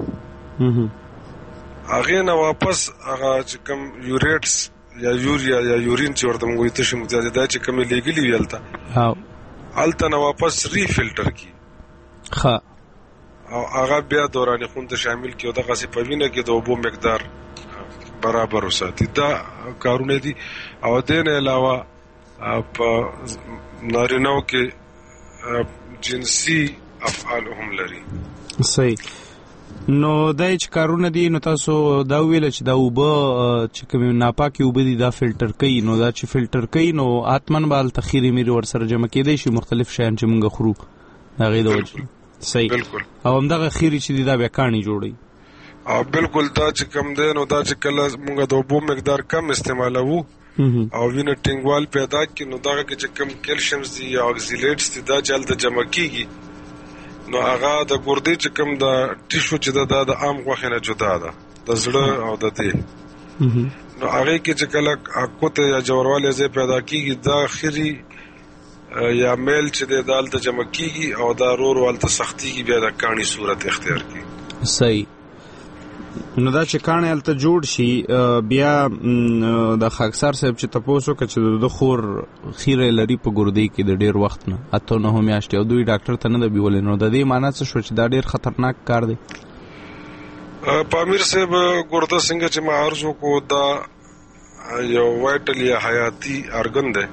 هغه نه واپس هغه چې کم یوریټس یا یوریا یا یورین چې ورته موږ تشو متیازو دا چې کم لګلی ویلته الته نه واپس ری فلټر کی ها او هغه بیا دوران خون ته شامل کی او دغه څه په وینه کې د اوبو مقدار برابر وساتي. دا کارونه دي او دین علاوه په نارینه‌و کې جنسي افعال هم لري. صحیح. نو دای چې کارونه دي نو تاسو دا ویل چې دا وب چې کوم ناپاکي وب دي دا فلټر کوي نو دا چې فلټر کوي نو اتمن بال تخیری میر ور سره جمع کېدای شي مختلف شیان چې مونږ خورو دا غي د وجه. صحیح. بالکل. او همدغه خیری چې دا بیا کانی جوړي. او بالکل دا چې کم دی نو دا چې کله مونږ د اوبو مقدار کم استعمالوو او وینه ټینګوال پیدا کړي نو دا چې کم کیلشیمز دي یا اکسیلیټس دي دا جلد جمع کیږي نو هغه د ګردې چې کوم د ټیشو چې د عام غوښې نه جدا ده د زړه او د دې نو هغه کې چې کله اکوته یا جوړواله ځای پیدا کیږي دا خري یا میل چې د دال ته جمع کیږي او دا رور والته سختيږي بیا د کانی صورت اختیار کوي. صحیح. نو دا چې کانه الته جوړ شي بیا د خاکسار صاحب چې تاسو کې چې د خور خیره لري په ګردې کې د ډیر وخت نه اته نه میاشتې او دوی ډاکټر ته نه دی ویل نو د دې معنی څه شو چې دا ډیر خطرناک کار دی؟ پامیر صاحب ګرده څنګه چې ما عرض وکړو دا یو وایټل یا حیاتي ارګن دی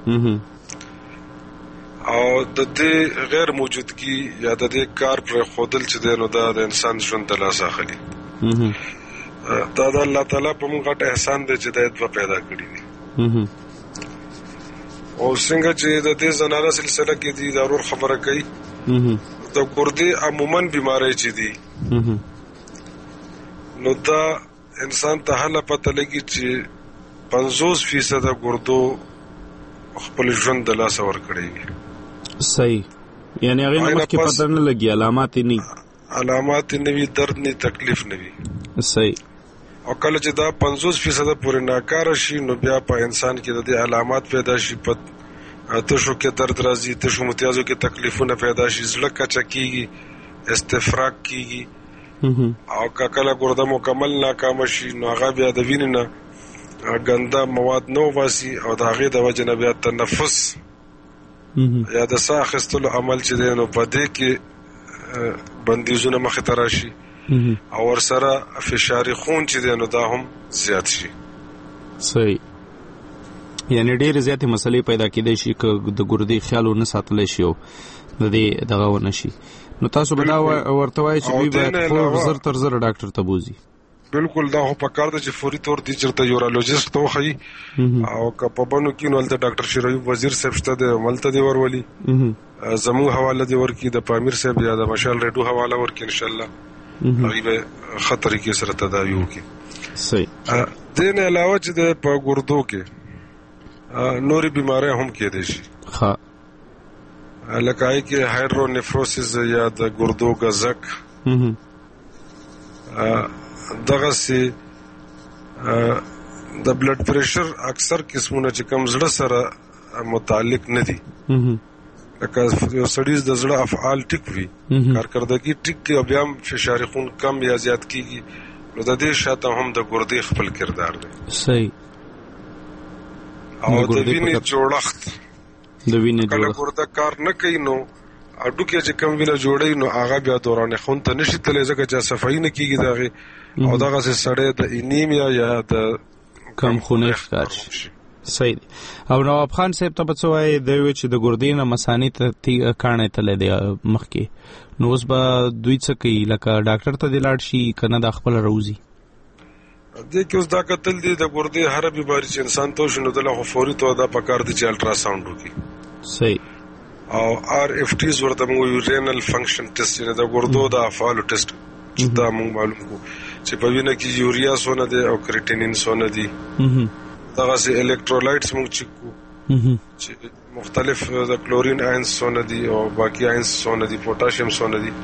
او د دې غیر موجودګي یا د دې کار پر خودل چې دی نو دا د انسان ژوند ته لاس اخلي. دا د الله تعالی په موږ غټ احسان دی چې دا دوه پیدا کړی دي او څنګه چې د دې زنانه سلسله کې دي ضرور خبره کوي د ګردې عموما بیماری چې دي نو دا انسان ته هله پته لګي چې 50% ګردو خپل ژوند د لاس ور کړی. صحیح. یعنی هغه نه مخکې پته نه لګي علامات نه وي درد نه تکلیف نه وي. صحیح. او کله چې دا 50% پورې ناکاره شي نو بیا په انسان کې د دې علامات پیدا شي په تشو کې درد راځي، تشو متیازو کې تکلیفونه پیدا شي، زړه کچا کیږي، استفراغ کیږي، او کله ګرده مکمل ناکام شي نو هغه بیا د وینې نه ګنده مواد نو واسي او د هغې د وجې نه بیا تنفس یا د ساه اخیستلو عمل چې دی نو په دې کې بندیزونه مخې ته راشي او ورسره فشار خون چې دی نو دا هم زیات شي. صحیح. یعنی ډېرې زیاتې مسلې پیدا کېدای شي که د ګردې خیال ونه ساتلی شي او د دې دغه ونه شي. نو تاسو به دا ورته وایئ چې دوی باید خو زر تر زره ډاکټر ته بوځي. بالکل دا خو پکار ده چې فوري طور دي چېرته یورالوجست ته وښیي او که په بنو کې نو هلته ډاکټر شیرایوب وزیر صاحب شته دی، هملته دې ورولي، زموږ حواله دې ورکړي، د پامیر صاحب یا د مشال ریډو حواله ورکړي، انشاءالله هغوی به ښه طریقې سره تداوي وکړي. صحیح. دې نه علاوه چې د په ګردو کې نورې بیماری هم کېدای شي، لکه هغې کې هایډرونیفروسس یا د ګردو ګزک، دغسې د بلډ پریشر اکثر قسمونه چې کم زړه سره متعلق نه دي، لکه یو سړي د زړه افعال ټیک وي، کارکردګي ټیک وي او بیا هم فشار خون کم یا زیات کېږي، نو د دې شاته هم د ګردې خپل کردار دی. صحیح. او د وینې جوړښت، کله ګرده کار نه کوي نو اډوکې چې کم وینه جوړوي نو هغه بیا دوران خون ته نشي تللی، ځکه چې صفایي نه کېږي د هغې، او دغسې سړی د انیمیا یا د کم خونۍ ښکار شي. صحیح دی. او نواب خان صاحب ته به څه وایي؟ دی وایي چې د ګردې نه مثانې ته کاڼی تللی دی مخکې، نو اوس به دوی څه کوي؟ لکه ډاکټر ته دې لاړ شي که نه دا خپله راوځي؟ دې کې اوس دا کتل دی د ګردې هره بیماري چې انسان ته وشي نو دله خو فوري توګه دا پکار دی چې الټراساونډ وکړي. صحیح. او RFTs ورته موږ وایو رینل فنکشن ټیسټ، یعنې د ګردو د افعالو ټیسټ، چې دا موږ معلوم کړو چې په وینه کې یوریا څونه دی او کریټینین څونه دي، دغسې الکترولایټس موږ چیک کړو چې مختلف د کلورین آینس څونه دي او باقي آینس څونه دي، پوټاشیم څونه دي.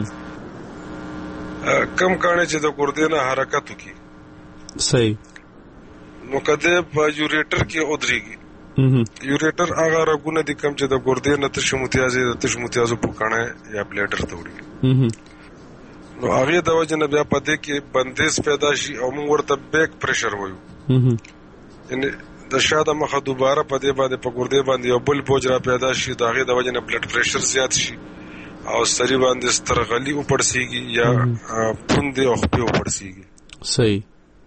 کم کاڼی چې د ګردې نه حرکت وکړي، صحیح، نو که دی په یوریټر کې ودرېږي، یوریټر هغه رګونه دي کم چې د ګردې نه تشې متیازې د تشو متیازو پوکاڼی یا بلیډر ته وړي، نو هغې د وجې نه بیا په دې کې بندیز پیدا شي او موږ ورته بیک پریشر وایو، یعنې د شا د مخه دوباره په دې باندې په ګردې باندې یو بل بوج را پیدا شي، د هغې د وجې نه بلډ پریشر زیات شي او سري باندې سترغلي وپړسېږي یا پوندې او خپې وپړسېږي. صحیح.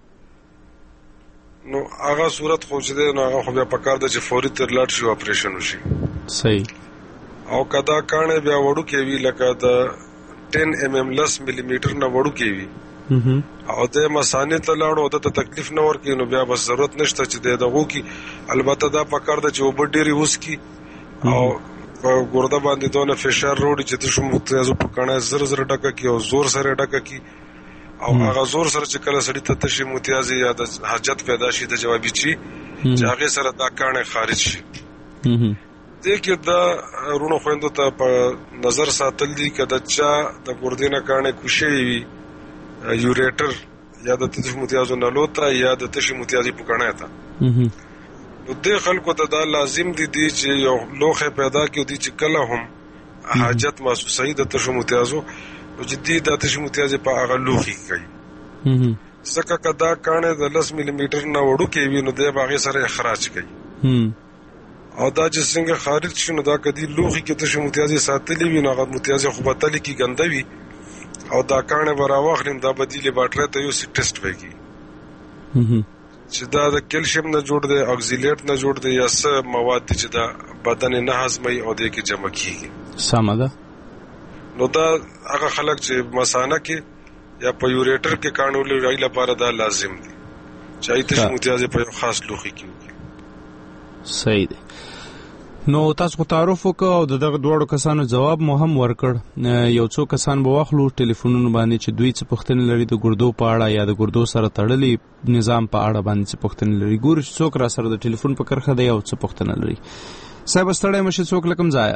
نو هغه صورت خو چې دی نو هغه خو بیا پکار ده چې فوري تر لاړ شي اپریشن وشي. صحیح. او که دا کاڼی بیا وړوکی وي لکه د 10 mm 10 ملیمیټر نه وړوکی وي او د مثانې ته لاړو او دته تکلیف نه ورکوي نو بیا بس ضرورت نشته چې دی دغو کې، البته دا پکار ده چې اوبه ډېرې وڅکي او په ګرده باندې دونه فشار راوړي چې تشو متیازو پوکاڼی زر زر ډکه کړي او زور سره ډکه کړي، او هغه زور سره چې کله سړي ته تشې متیازې یا د حاجت پیدا شي د جوابي چی چې هغې سره دا کاڼی خارج شي. دې کې دا رونو خویندو ته په نظر ساتل دي که د چا د ګردې نه کاڼی کوشی وي یوریټر یا د تشو متیازو نلو ته یا د تشې متیازې پوکاڼی ته، نو دې خلکو ته دا لازم دي چې یو لوښی پیدا کړي دي چې کله هم حاجت محسوسوي د تشو متیازو نو چې دې دا تشې متیازې په هغه لوښي کوي، ځکه که دا کاڼی د 10 ملیمیټر نه وړوکی وي نو دی به هغې سره اخراج کوي، او دا چې څنګه خارج شي نو دا که دې لوښي کې تشې متیازې ساتلې وي نو هغه متیازې خو به تلې کې ګنده وي او دا کاڼی به راواخلي نو دا به دې لیبارټرۍ ته یوسي ټیسټ وکړي چې دا د کیلشیم نه جوړ دی، اکزیلیټ نه جوړ دی یا څه مواد دي چې دا بدن نه هضموي او دې کې جمع کېږي. سمه ده. نو دا هغه خلک چې مثانه کې یا په یوریټر کې کاڼي ولري هغوی لپاره دا لازم دي چې هغوی تشې متیازې په یو خاص لوښي کې وکړي. صحیح دی. نو تاسو خو تعارف وکړو او د دغه دواړو کسانو جواب مو هم ورکړ. یو څو کسان به واخلو ټلیفونونو باندې چې دوی څه پوښتنې لري د ګردو په اړه یا د ګردو سره تړلي نظام په اړه باندې څه پوښتنې لري. ګورو چې څوک را سره د ټلیفون په کرښه دی او څه پوښتنه لري. صاحب ستړی مشه، څوک له کوم ځایه؟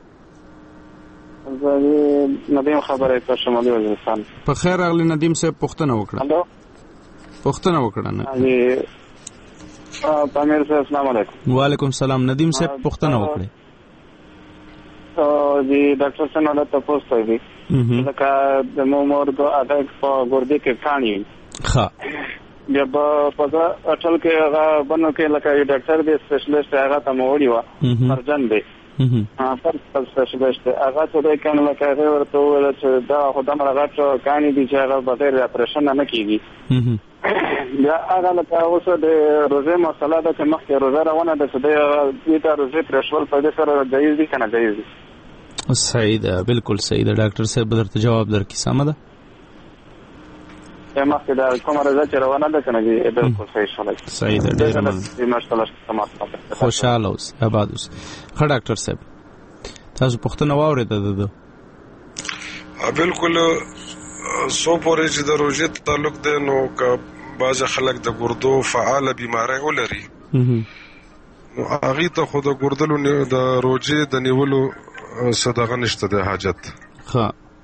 زه ندیم خبره ته شمالي وزیرستان. په خیر راغلی ندیم صاحب، پوښتنه وکړه. هلو، پوښتنه وکړه. نه پامیر صاحب السلام علیکم. وعلیکم السلام. ندیم صاحب پوښتنه وکړئ. دی ډاکټر څنګه له تاسو ته دی لکه د مور د اټیک په ګردې کې کانی ښه بیا په اټل کې هغه بنو کې لکه ډاکټر دی سپیشلیست هغه ته موړی و سرجن دی پر سپیشلیست هغه ته د کانو لکه هغه ورته ویل چې دا خدامه راغټ کانی دی چې هغه بغیر اپریشن نه کیږي بیا هغه لکه اوس د روزه مسله ده چې مخکې روزه روانه ده چې د روزه پرشول په دې سره جایز دي کنه جایز دي. صحیح ده، بالکل صحیح ده. ډاکټر صاحب درته جواب درکې سمه ده. مخکې دا کومه روزه چې روانه ده کنه دي بالکل صحیح شوله. صحیح ده، ډیر مننه. خوشاله اوس، آباد اوس. ښه ډاکټر صاحب تاسو پوښتنه واورېده ده. بالکل سو پورې چې د روزې تعلق دی نو که بعض خلک د ګردو فعاله بیماری ولري نو هغه ته خو د ګردلو د روزې د نیولو صدقه نشته د حاجت. ها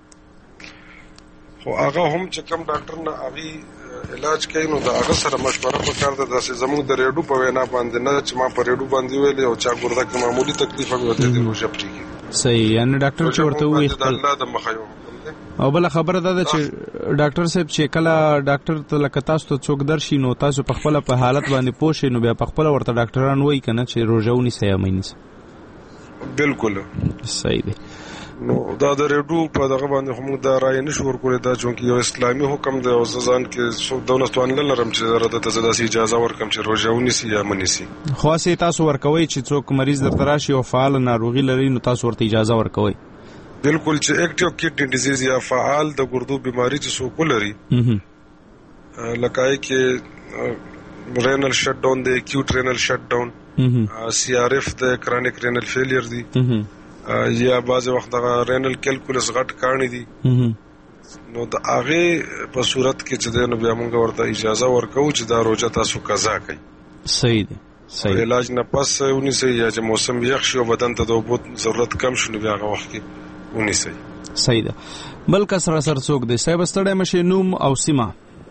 خو هغه هم چې کوم ډاکټر نه هغه علاج کوي نو دا هغه سره مشوره وکړه د داسې زموږ د ریډو په وینا باندې نه چې ما په ریډو باندې ویلې او چا ګرده کې معمولی تکلیف هم وته دی روزه پټیږي. صحیح، یعنی ډاکټر چې ورته وایي الله د مخایو. او بل خبره ده چې ډاکټر صاحب چې کله ډاکټر ته لکه تاسو ته څوک درشي نو تاسو په خپل په حالت باندې پوه شئ نو بیا په خپل ورته ډاکټران وایي کنه چې روزه ونیسئ یا مینیسئ. بالکل صحیح دی. نو دا د ریډو په دغه باندې هم دا رائے نشو ورکولې دا چې یو اسلامي حکم دی او ځان کې دولت باندې لرم چې درته ته داسې اجازه ورکم چې روزه ونیسي یا منیسي. خاصه تاسو ورکوي چې څوک مریض درته راشي او فعال ناروغي لري نو تاسو ورته اجازه ورکوي. بالکل چې اکټیو کډنی ډیزیز یا فعال د ګردو بیماری چې څوک لري لکه کې رینل شټ ډاون دی، اکیوټ رینل شټ ډاون، سی آر اف د کرونیک رینل فیلیر دی یا بعض وخت د رینل کیلکولس غټ کارنی دی نو د هغه په صورت کې چې د نو بیا موږ ورته اجازه ورکو چې دا روزه تاسو قضا کړئ. صحیح دی. صحیح. علاج نه پس ونیسئ یا چې موسم یخ شي او بدن ته د اوبو ضرورت کم شي بیا هغه وخت کې ونیسئ. صحیح ده. بل کس را سر څوک دی صاحب ستړی مشه نوم او سیمه.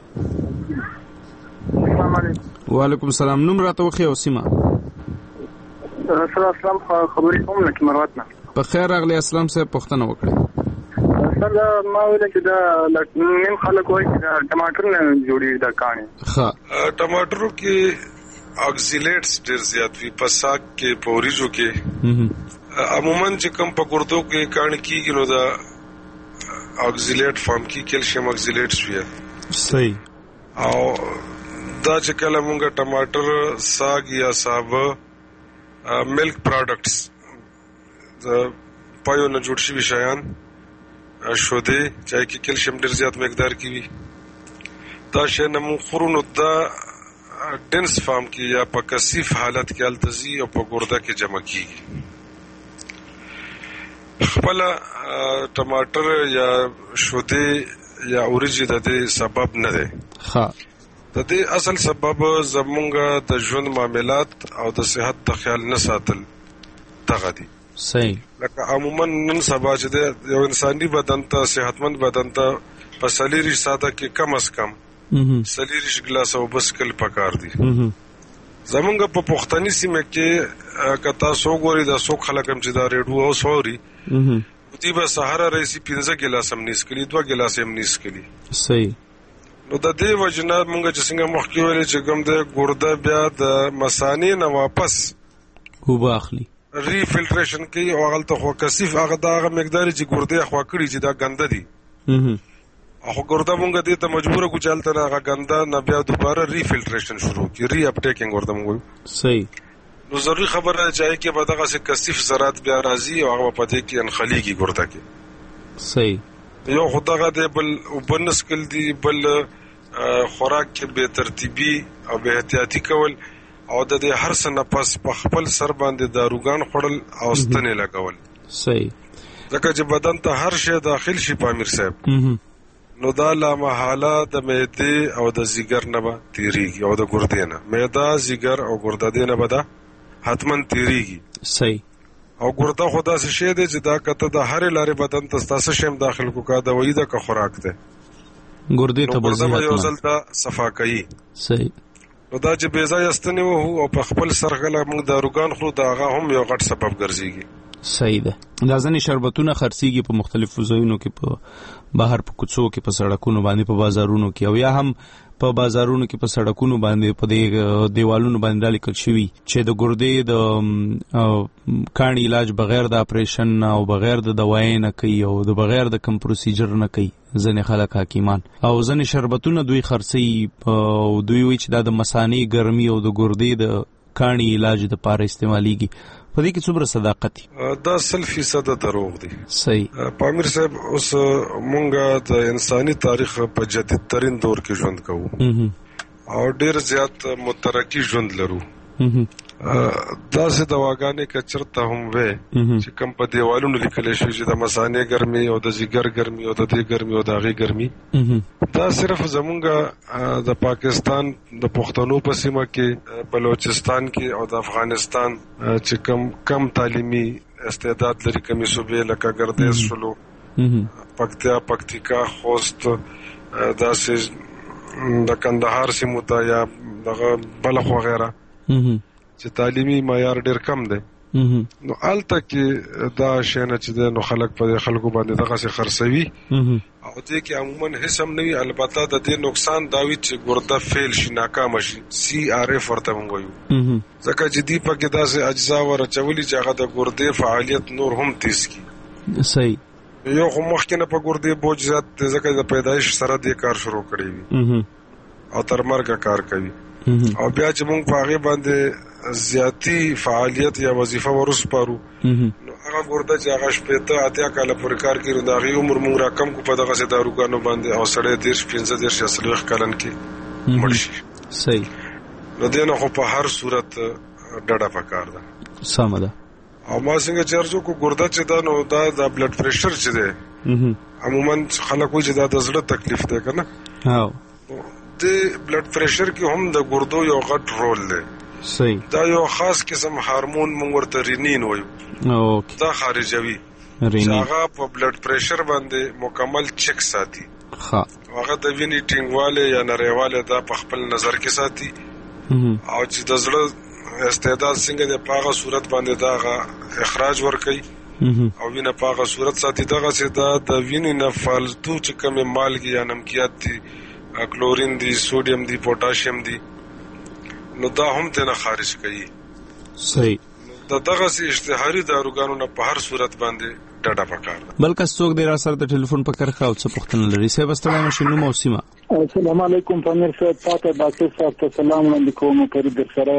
السلام علیکم. وعلیکم السلام. نوم راته وخی او سیمه. السلام خبرې کوم لکه مروت نه. په خیر راغلی. اسلام صاحب پوښتنه وکړه. سره ما ویل چې دا نیم خلک وایي چې ټماټر نه جوړي دا کانی. ها ټماټرو کې اکسیلیټس ډیر زیات وي په ساک کې پوریجو کې عموما چې کم په ګردو کې کانی کیږي نو دا اکسیلیټ فارم کې کیلشیم اکسیلیټس وي. صحیح. او دا چې کله مونږه ټماټر ساګ یا سابه ملک پروډکټس د پایو نه جوړ شوي شیان شوده چای کې کیلشیم ډیر زیات مقدار کې وي دا شی نه مونږ خورو نو دا ډنس فارم کې یا په کثیف حالت کې التزی او په ګرده کې جمع کیږي. خپل ټماټر یا شوده یا اوریجی د دې سبب نه دی. ها د دې اصل سبب زمونږه د ژوند معاملات او د صحت د خیال نه ساتل دغه دي. صحیح. لکه عموما نن سبا چې یو انساني بدن ته صحتمند بدن ته په 40 ساعته کې کم از کم 40 ګلاس او بسکل پکار دي. زمونږه په پښتني سیمه کې کتا سو ګوري د سو خلک هم چې دا ریډو او سوري دوی به سهار رئیسی 15 ګلاس هم نیس کړي 2 ګلاس هم نیس کړي. صحیح. نو د دې وجنه مونږ چې څنګه مخکې ویل چې کوم د ګرده بیا د مثانې نه واپس وبا اخلي ری فلټریشن کوي او هغه ته خو کثیف هغه دغه مقدار چې ګرده خوا کړی چې دا ګنده دي هغه ګرده مونږ دې ته مجبور کو چلته هغه ګنده نه بیا دوباره ری فلټریشن شروع کی ری اپټیکینګ ورته مونږ. صحیح. نو ضروري خبره چاهي کې به دغه څه کثیف ذرات بیا راځي او هغه پته کې انخلیږي ګرده کې. صحیح. یو خدغه دې بل وبنس کل دی بل خوراک کې به ترتیبي او به احتیاطي کول او د دې هر څه نه پس په خپل سر باندې داروګان خړل او ستنې لګول. صحیح. ځکه چې بدن ته هر شی داخل شي پامیر صاحب نو دا لا محاله د معدې او د ځیګر نه به تیریږي او د ګردې نه معده ځیګر او ګرده دې نه به دا حتما تیریږي. صحیح. او ګرده خدا څه شی دی چې دا کته د هر لارې بدن ته تاسو شیم داخل کو کا دوايي د کا خوراک ده ګردې ته بزیات یو ځل ته صفا کوي. صحیح. دا چې بې ځایه ستنې وو او په خپل سرغله موږ داروګان خورو دا هغه هم یو غټ سبب ګرځيږي. صحیح ده. دا ځنې شربتونه خرڅيږي په مختلفو ځایونو کې، په بهر په کوڅو کې، په سړکونو باندې، په بازارونو کې، او یا هم په بازارونو کې په سړکونو باندې په دې دیوالونو باندې لیکل شوی چې د ګردې د کاڼي علاج بغیر د اپریشن او بغیر د دوايي نه کوي او د بغیر د کم پروسیجر نه کوي. ځنې خلک حکیمان او ځنې شربتونه دوی خرڅي او دوی وایي چې دا د مثانې ګرمي او د ګردې د کاڼي علاج د پاره استعماليږي. په دې کې څومره صداقت دی؟ دا 100% دروغ دی. صحیح. پامیر صاحب اوس مونږه د انساني تاریخ په جدید ترين دور کې ژوند کوو او ډیر زیات مترقی ژوند لرو. دا سه دواګانې کچرته هم وې چې کم په دیوالونو لیکل شوی چې د مثانې ګرمي او د جګر ګرمي او د دې ګرمي او د هغې ګرمي. دا صرف زمونږ د پاکستان د پښتنو په سیمه کې، بلوچستان کې او د افغانستان چې کم تعلیمي استعداد لري کمی صوبې لکه ګردیز شلو، پکتیا، پکتیکا، خوست، داسې د کندهار سیمو ته یا دغه بلخ وغیره چې تعلیمي معیار ډیر کم دی. نو الته کې دا شینه چې نو خلک په خلکو باندې دغه څه خرڅوي او دې کې عموما هیڅ هم نه وي. البته د دې نقصان دا وي چې ګرده فیل شي، ناکام شي، CRF ورته موږ وایو، ځکه چې دې په کې داسې اجزا ورچولي چې هغه د ګردې فعالیت نور هم تیز کړي. صحیح. یو خو مخکې نه په ګردې بوج زیات دی ځکه د پیدایش سره دې کار شروع کړی وي او تر مرګه کار کوي او بیا چې موږ په هغې باندې زیاتی فعالیت یا وظیفه ورسپارو نو هغه ګرده چې هغه 80 کاله پورې کار کوي نو د هغې عمر موږ راکم کو په دغسې داروګانو باندې او سړی 15 یا 40 کلن کې مړ شي. صحیح. نو دې نه خو په هر صورت ډډه پکار ده. سمه ده. او ما څنګه چې ارزو کو ګرده چې دا نو دا د بلډ پریشر چې دی عموما خلک وایي چې دا د زړه تکلیف دی که نه، د بلډ پریشر کې هم د ګردو یو غټ رول دی. صحیح. دا یو خاص قسم هارمون موږ ورته رینین وایو، دا خارجوي چې هغه په بلډ پریشر باندې مکمل چک ساتي. هغه د وینې ټینګواله یا نریواله دا په خپل نظر کې ساتي او چې د زړه استعداد څنګه د پاغه صورت باندې دا اخراج ورکوي او وینه پاغه صورت ساتي. دغه چې دا د وینې نه فالتو چې کومې مالګې یا نمکیات دي، کلورین دی، سوډیم دی، پوټاشیم دی، نو دا هم تینا خارج کوي. صحیح. دغه سي اشتهاري داروګانو نه په هر صورت باندې ډډه پکار ده. بلکې څوک د را سره د ټلیفون په کرخه او څه پوښتنه لري؟ سه بستړی مشینو موسمه. السلام علیکم پامیر صاحب، تاسو ډاکټر صاحب ته سلام علیکم پرې در سره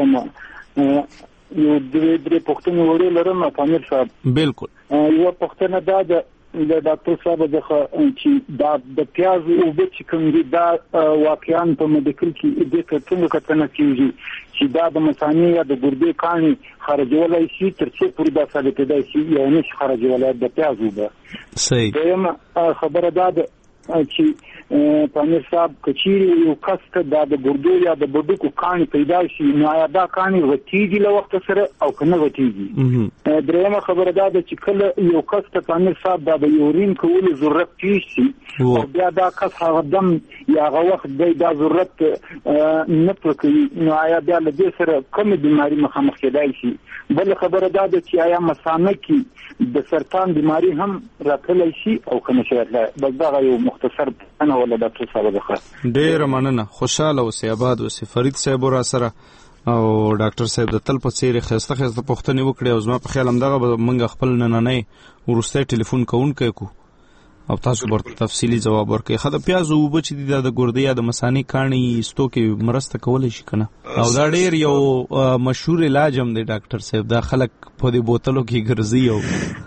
یو درې پوښتنې وړي لرم پامیر صاحب. بالکل. یو پوښتنه دا ده د ډاکټر صاحب دغه چې دا د پیاز او د چې کوم دي دا واقعاً په میډیکل کې د څنګه کتنه کیږي چې دا د مثانې یا د ګردې کاڼي خارجولای شي تر څو پورې دا ثابت دی چې یو نشي خارجولای د پیاز وبه. صحیح. دویم خبره دا ده چې پامیر صاحب کچيري یو کس ته د ګردو یا د بډوکو کاڼي پیدا شي نو آیا دا کاڼي غټیږي له وخت سره او کنه غټیږي؟ درېمه خبره دا ده چې کله یو کس ته پامیر صاحب د یورین کولو ضرورت پیښ شي او بیا دا کس هغه دم یا هغه وخت دا ضرورت نه پکوي نو آیا بیا له دې سره کومه بیماری مخامخ کېدای شي؟ بل خبره دا ده چې آیا مثانه کې د سرطان بیماری هم راتللی شي او کنه شي؟ بس دا یو مختصر انا ولا ډاکټر صاحب دغه ډېر مننه. خوشاله اوسئ، آباد اوسئ. فرید صاحب را سره او ډاکټر صاحب د تل په څیر خسته پوښتنې وکړي او زما په خیال هم دغه موږ خپل نننۍ ورسته ټلیفون کوونکی کو او تاسو ورته تفصیلی جواب ورکړئ. خدای پیاز او بچ دي د ګردې یا د مثانې کاڼي استو کې مرسته کولای شي کنه او دا ډېر یو مشهور علاج هم دی ډاکټر صاحب. دا خلک په دې بوتلو کې ګرځي او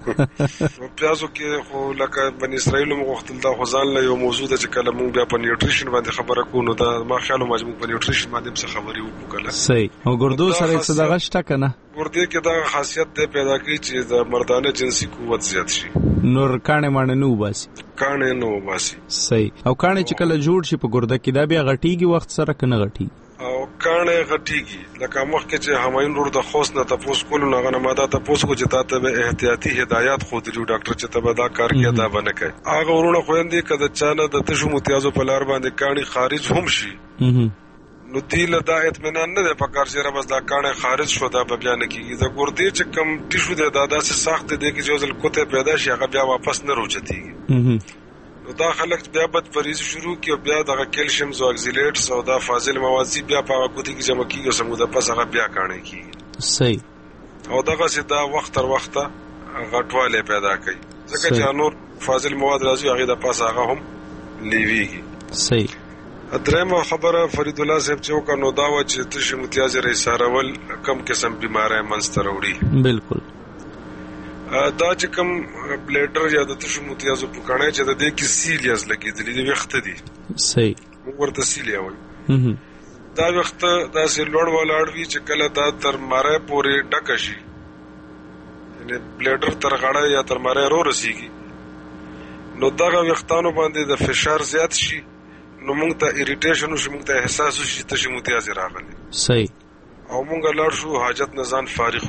پیازو کې خو لکه بن اسرائیل مغختل دا خزان له یو موضوع د چې کله مونږ بیا په نیوټریشن باندې خبره کوو نو دا ما خیال مجموع په نیوټریشن باندې څه خبرې وکړو کله. صحیح. او ګردو سره څه دغه شته کنه ګردې کې دا خاصیت دی پیدا کوي چې د مردانه جنسي قوت زیات شي، نور کانه مانه نو باسي، کانه نو باسي. صحیح. او کانه چې کله جوړ شي په ګرده کې دا بیا غټيږي وخت سره کنه غټي او کانه غټيږي. لکه مخکې چې همایون ور د خوست نه تاسو کولو نه غنه ماده تاسو کو چې تاسو به احتیاطي هدایت خو درو ډاکټر چې ته به دا کار کې دا بنه کوي. هغه ورونه خويندې کده چانه د تشو متیازو په لار باندې کاني خارج هم شي نو دیل دا اطمینان نه ده پکار چې را بس دا کانه خارج شو دا بیا نه کیږي دا ګردې چې کم ټیشو ده دا داسې سخت دی چې ځل کوته پیدا شي هغه بیا واپس نه روچتيږي نو دا خلک بیا بد پریز شروع کی بیا د کیلشیم زو اکسیلیټس او دا فاضل مواد بیا په کوته کې جمع کیږي سموده پس هغه بیا کانه کیږي صحیح او دغه سدا وخت تر وخته غټواله پیدا کوي ځکه چې نور فاضل مواد راځي هغه د پاسه هغه هم لیویږي صحیح درېمه خبره فرید الله صاحب چې وکړو دا و چې تشې متیازه رئیسارول کم قسم بیماری منځته راوړي بالکل دا چې کم بلیډر یا د تشې متیازو په کانه چې د دې کې سیلیاز لګېدلې دی وخت دی صحیح ورته سیلیا وایي دا وخت دا سه لوړ ولاړ وی چې کله دا تر ماره پورې ډک شي یعنی بلیډر تر غړا یا تر ماره رو رسیږي نو دا وختانو باندې د فشار زیات شي نو موږ ته اریټیشن شو موږ ته احساس شي ته چې متیازه راغلي صحیح او موږ لاړ شو حاجت نزان فارغ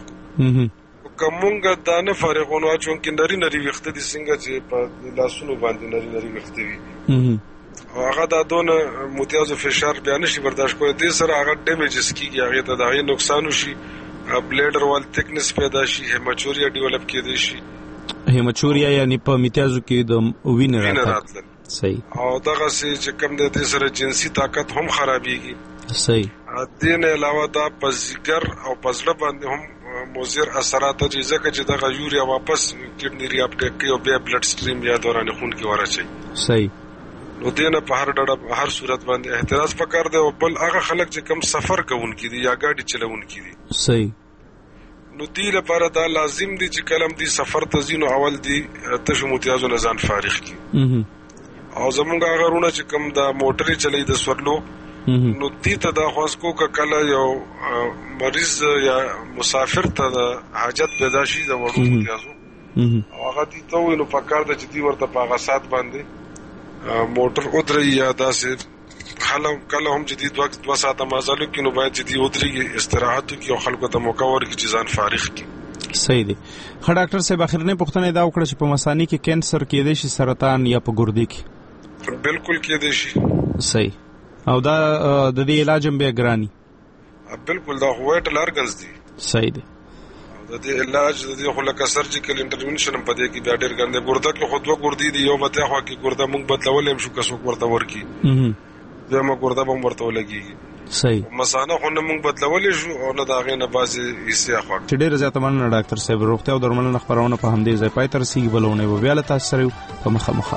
کومګه دا نه فارغونو چې نری نری وخت دي څنګه چې په لاسونو باندې نری وخت دي هغه دا دونه متیازو فشار بیا نشي برداشت کوي د سره هغه ډیمیجز کیږي هغه ته دا نقصان شي بلیډر وال تھکنس پیدا شي هیماچوریا ډیولپ کېدي شي هیماچوریا یعنی په متیازو کې د وینر راتل صحیح او دغه چې کوم د دې سره جنسي طاقت هم خرابيږي صحیح دین علاوه دا پزګر او پزړه باندې هم مضر اثرات دي ځکه چې دغه یوریا واپس کډنی ری اپټیک کوي او بیا بلډ سټریم یا دوران خون کې ورچي صحیح نو دینه په هر ډډه هر صورت باندې احتراز پکار دی او بل هغه خلک چې کم سفر کوونکي دي یا ګاډي چلوونکي دي صحیح نو دی لپاره دا لازم دي چې کلم دي سفر تزینو اول دي تشو متیازو نه ځان فارغ کی او زمونږ هغه رونه چې کم دا موټرې چلی د سورلو نو دې ته دا خاص کو کله یو مریض یا مسافر ته حاجت پیدا شي د وړو متیازو هغه دې ته نو پکار د جدي ورته په غسات باندې موټر ودري یا داسې کله هم جدید وخت 2 ساعته مازالو کې نو باید جدي ودري استراحت کې او خلکو ته موقع ورکړي چې ځان فارغ کړي صحیح دی خا ډاکټر صاحب اخرنه پوښتنه دا وکړه چې په مثانې کې کینسر کېدې شي سرطان یا په ګردې کې بالکل کېدې شي صحیح او دا د دې علاج هم به ګرانی بالکل دا وایټل ارګنز دي صحیح دی د دې علاج د دې خو لکه سرجیکل انټرونشن په دې کې بیا ډېر ګرځي ګرده کې خو دوه ګردې دي یو بته خو کې ګرده موږ بدلول هم شو کسو ورته ورکی زما ګرده به ورته ولګي صحیح مسانه خو نه موږ بدلول شو او نه دا غي نه بازي حصے اخوا ډېر زیات مننه ډاکټر صاحب روغتیا او درملنه خبرونه په همدې ځای پای تر سیګ بلونه و بیا له تاسو سره په مخه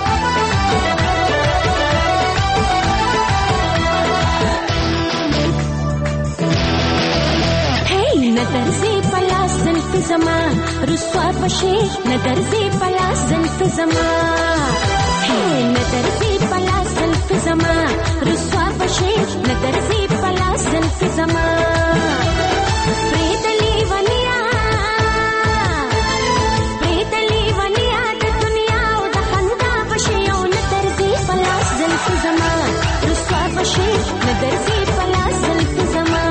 ندرزي پلاس زلف زما رسوا پشي ندرزي پلاس زلف زما ندرزي پلاس زلف زما رسوا پشي ندرزي پلاس زلف زما پریدلی ونیا د دنیا او د خندا پشي او ندرزي پلاس زلف زما رسوا پشي ندرزي پلاس زلف زما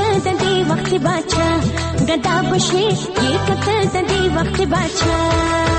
गदा बशे ये कतर दे वक्त बाचा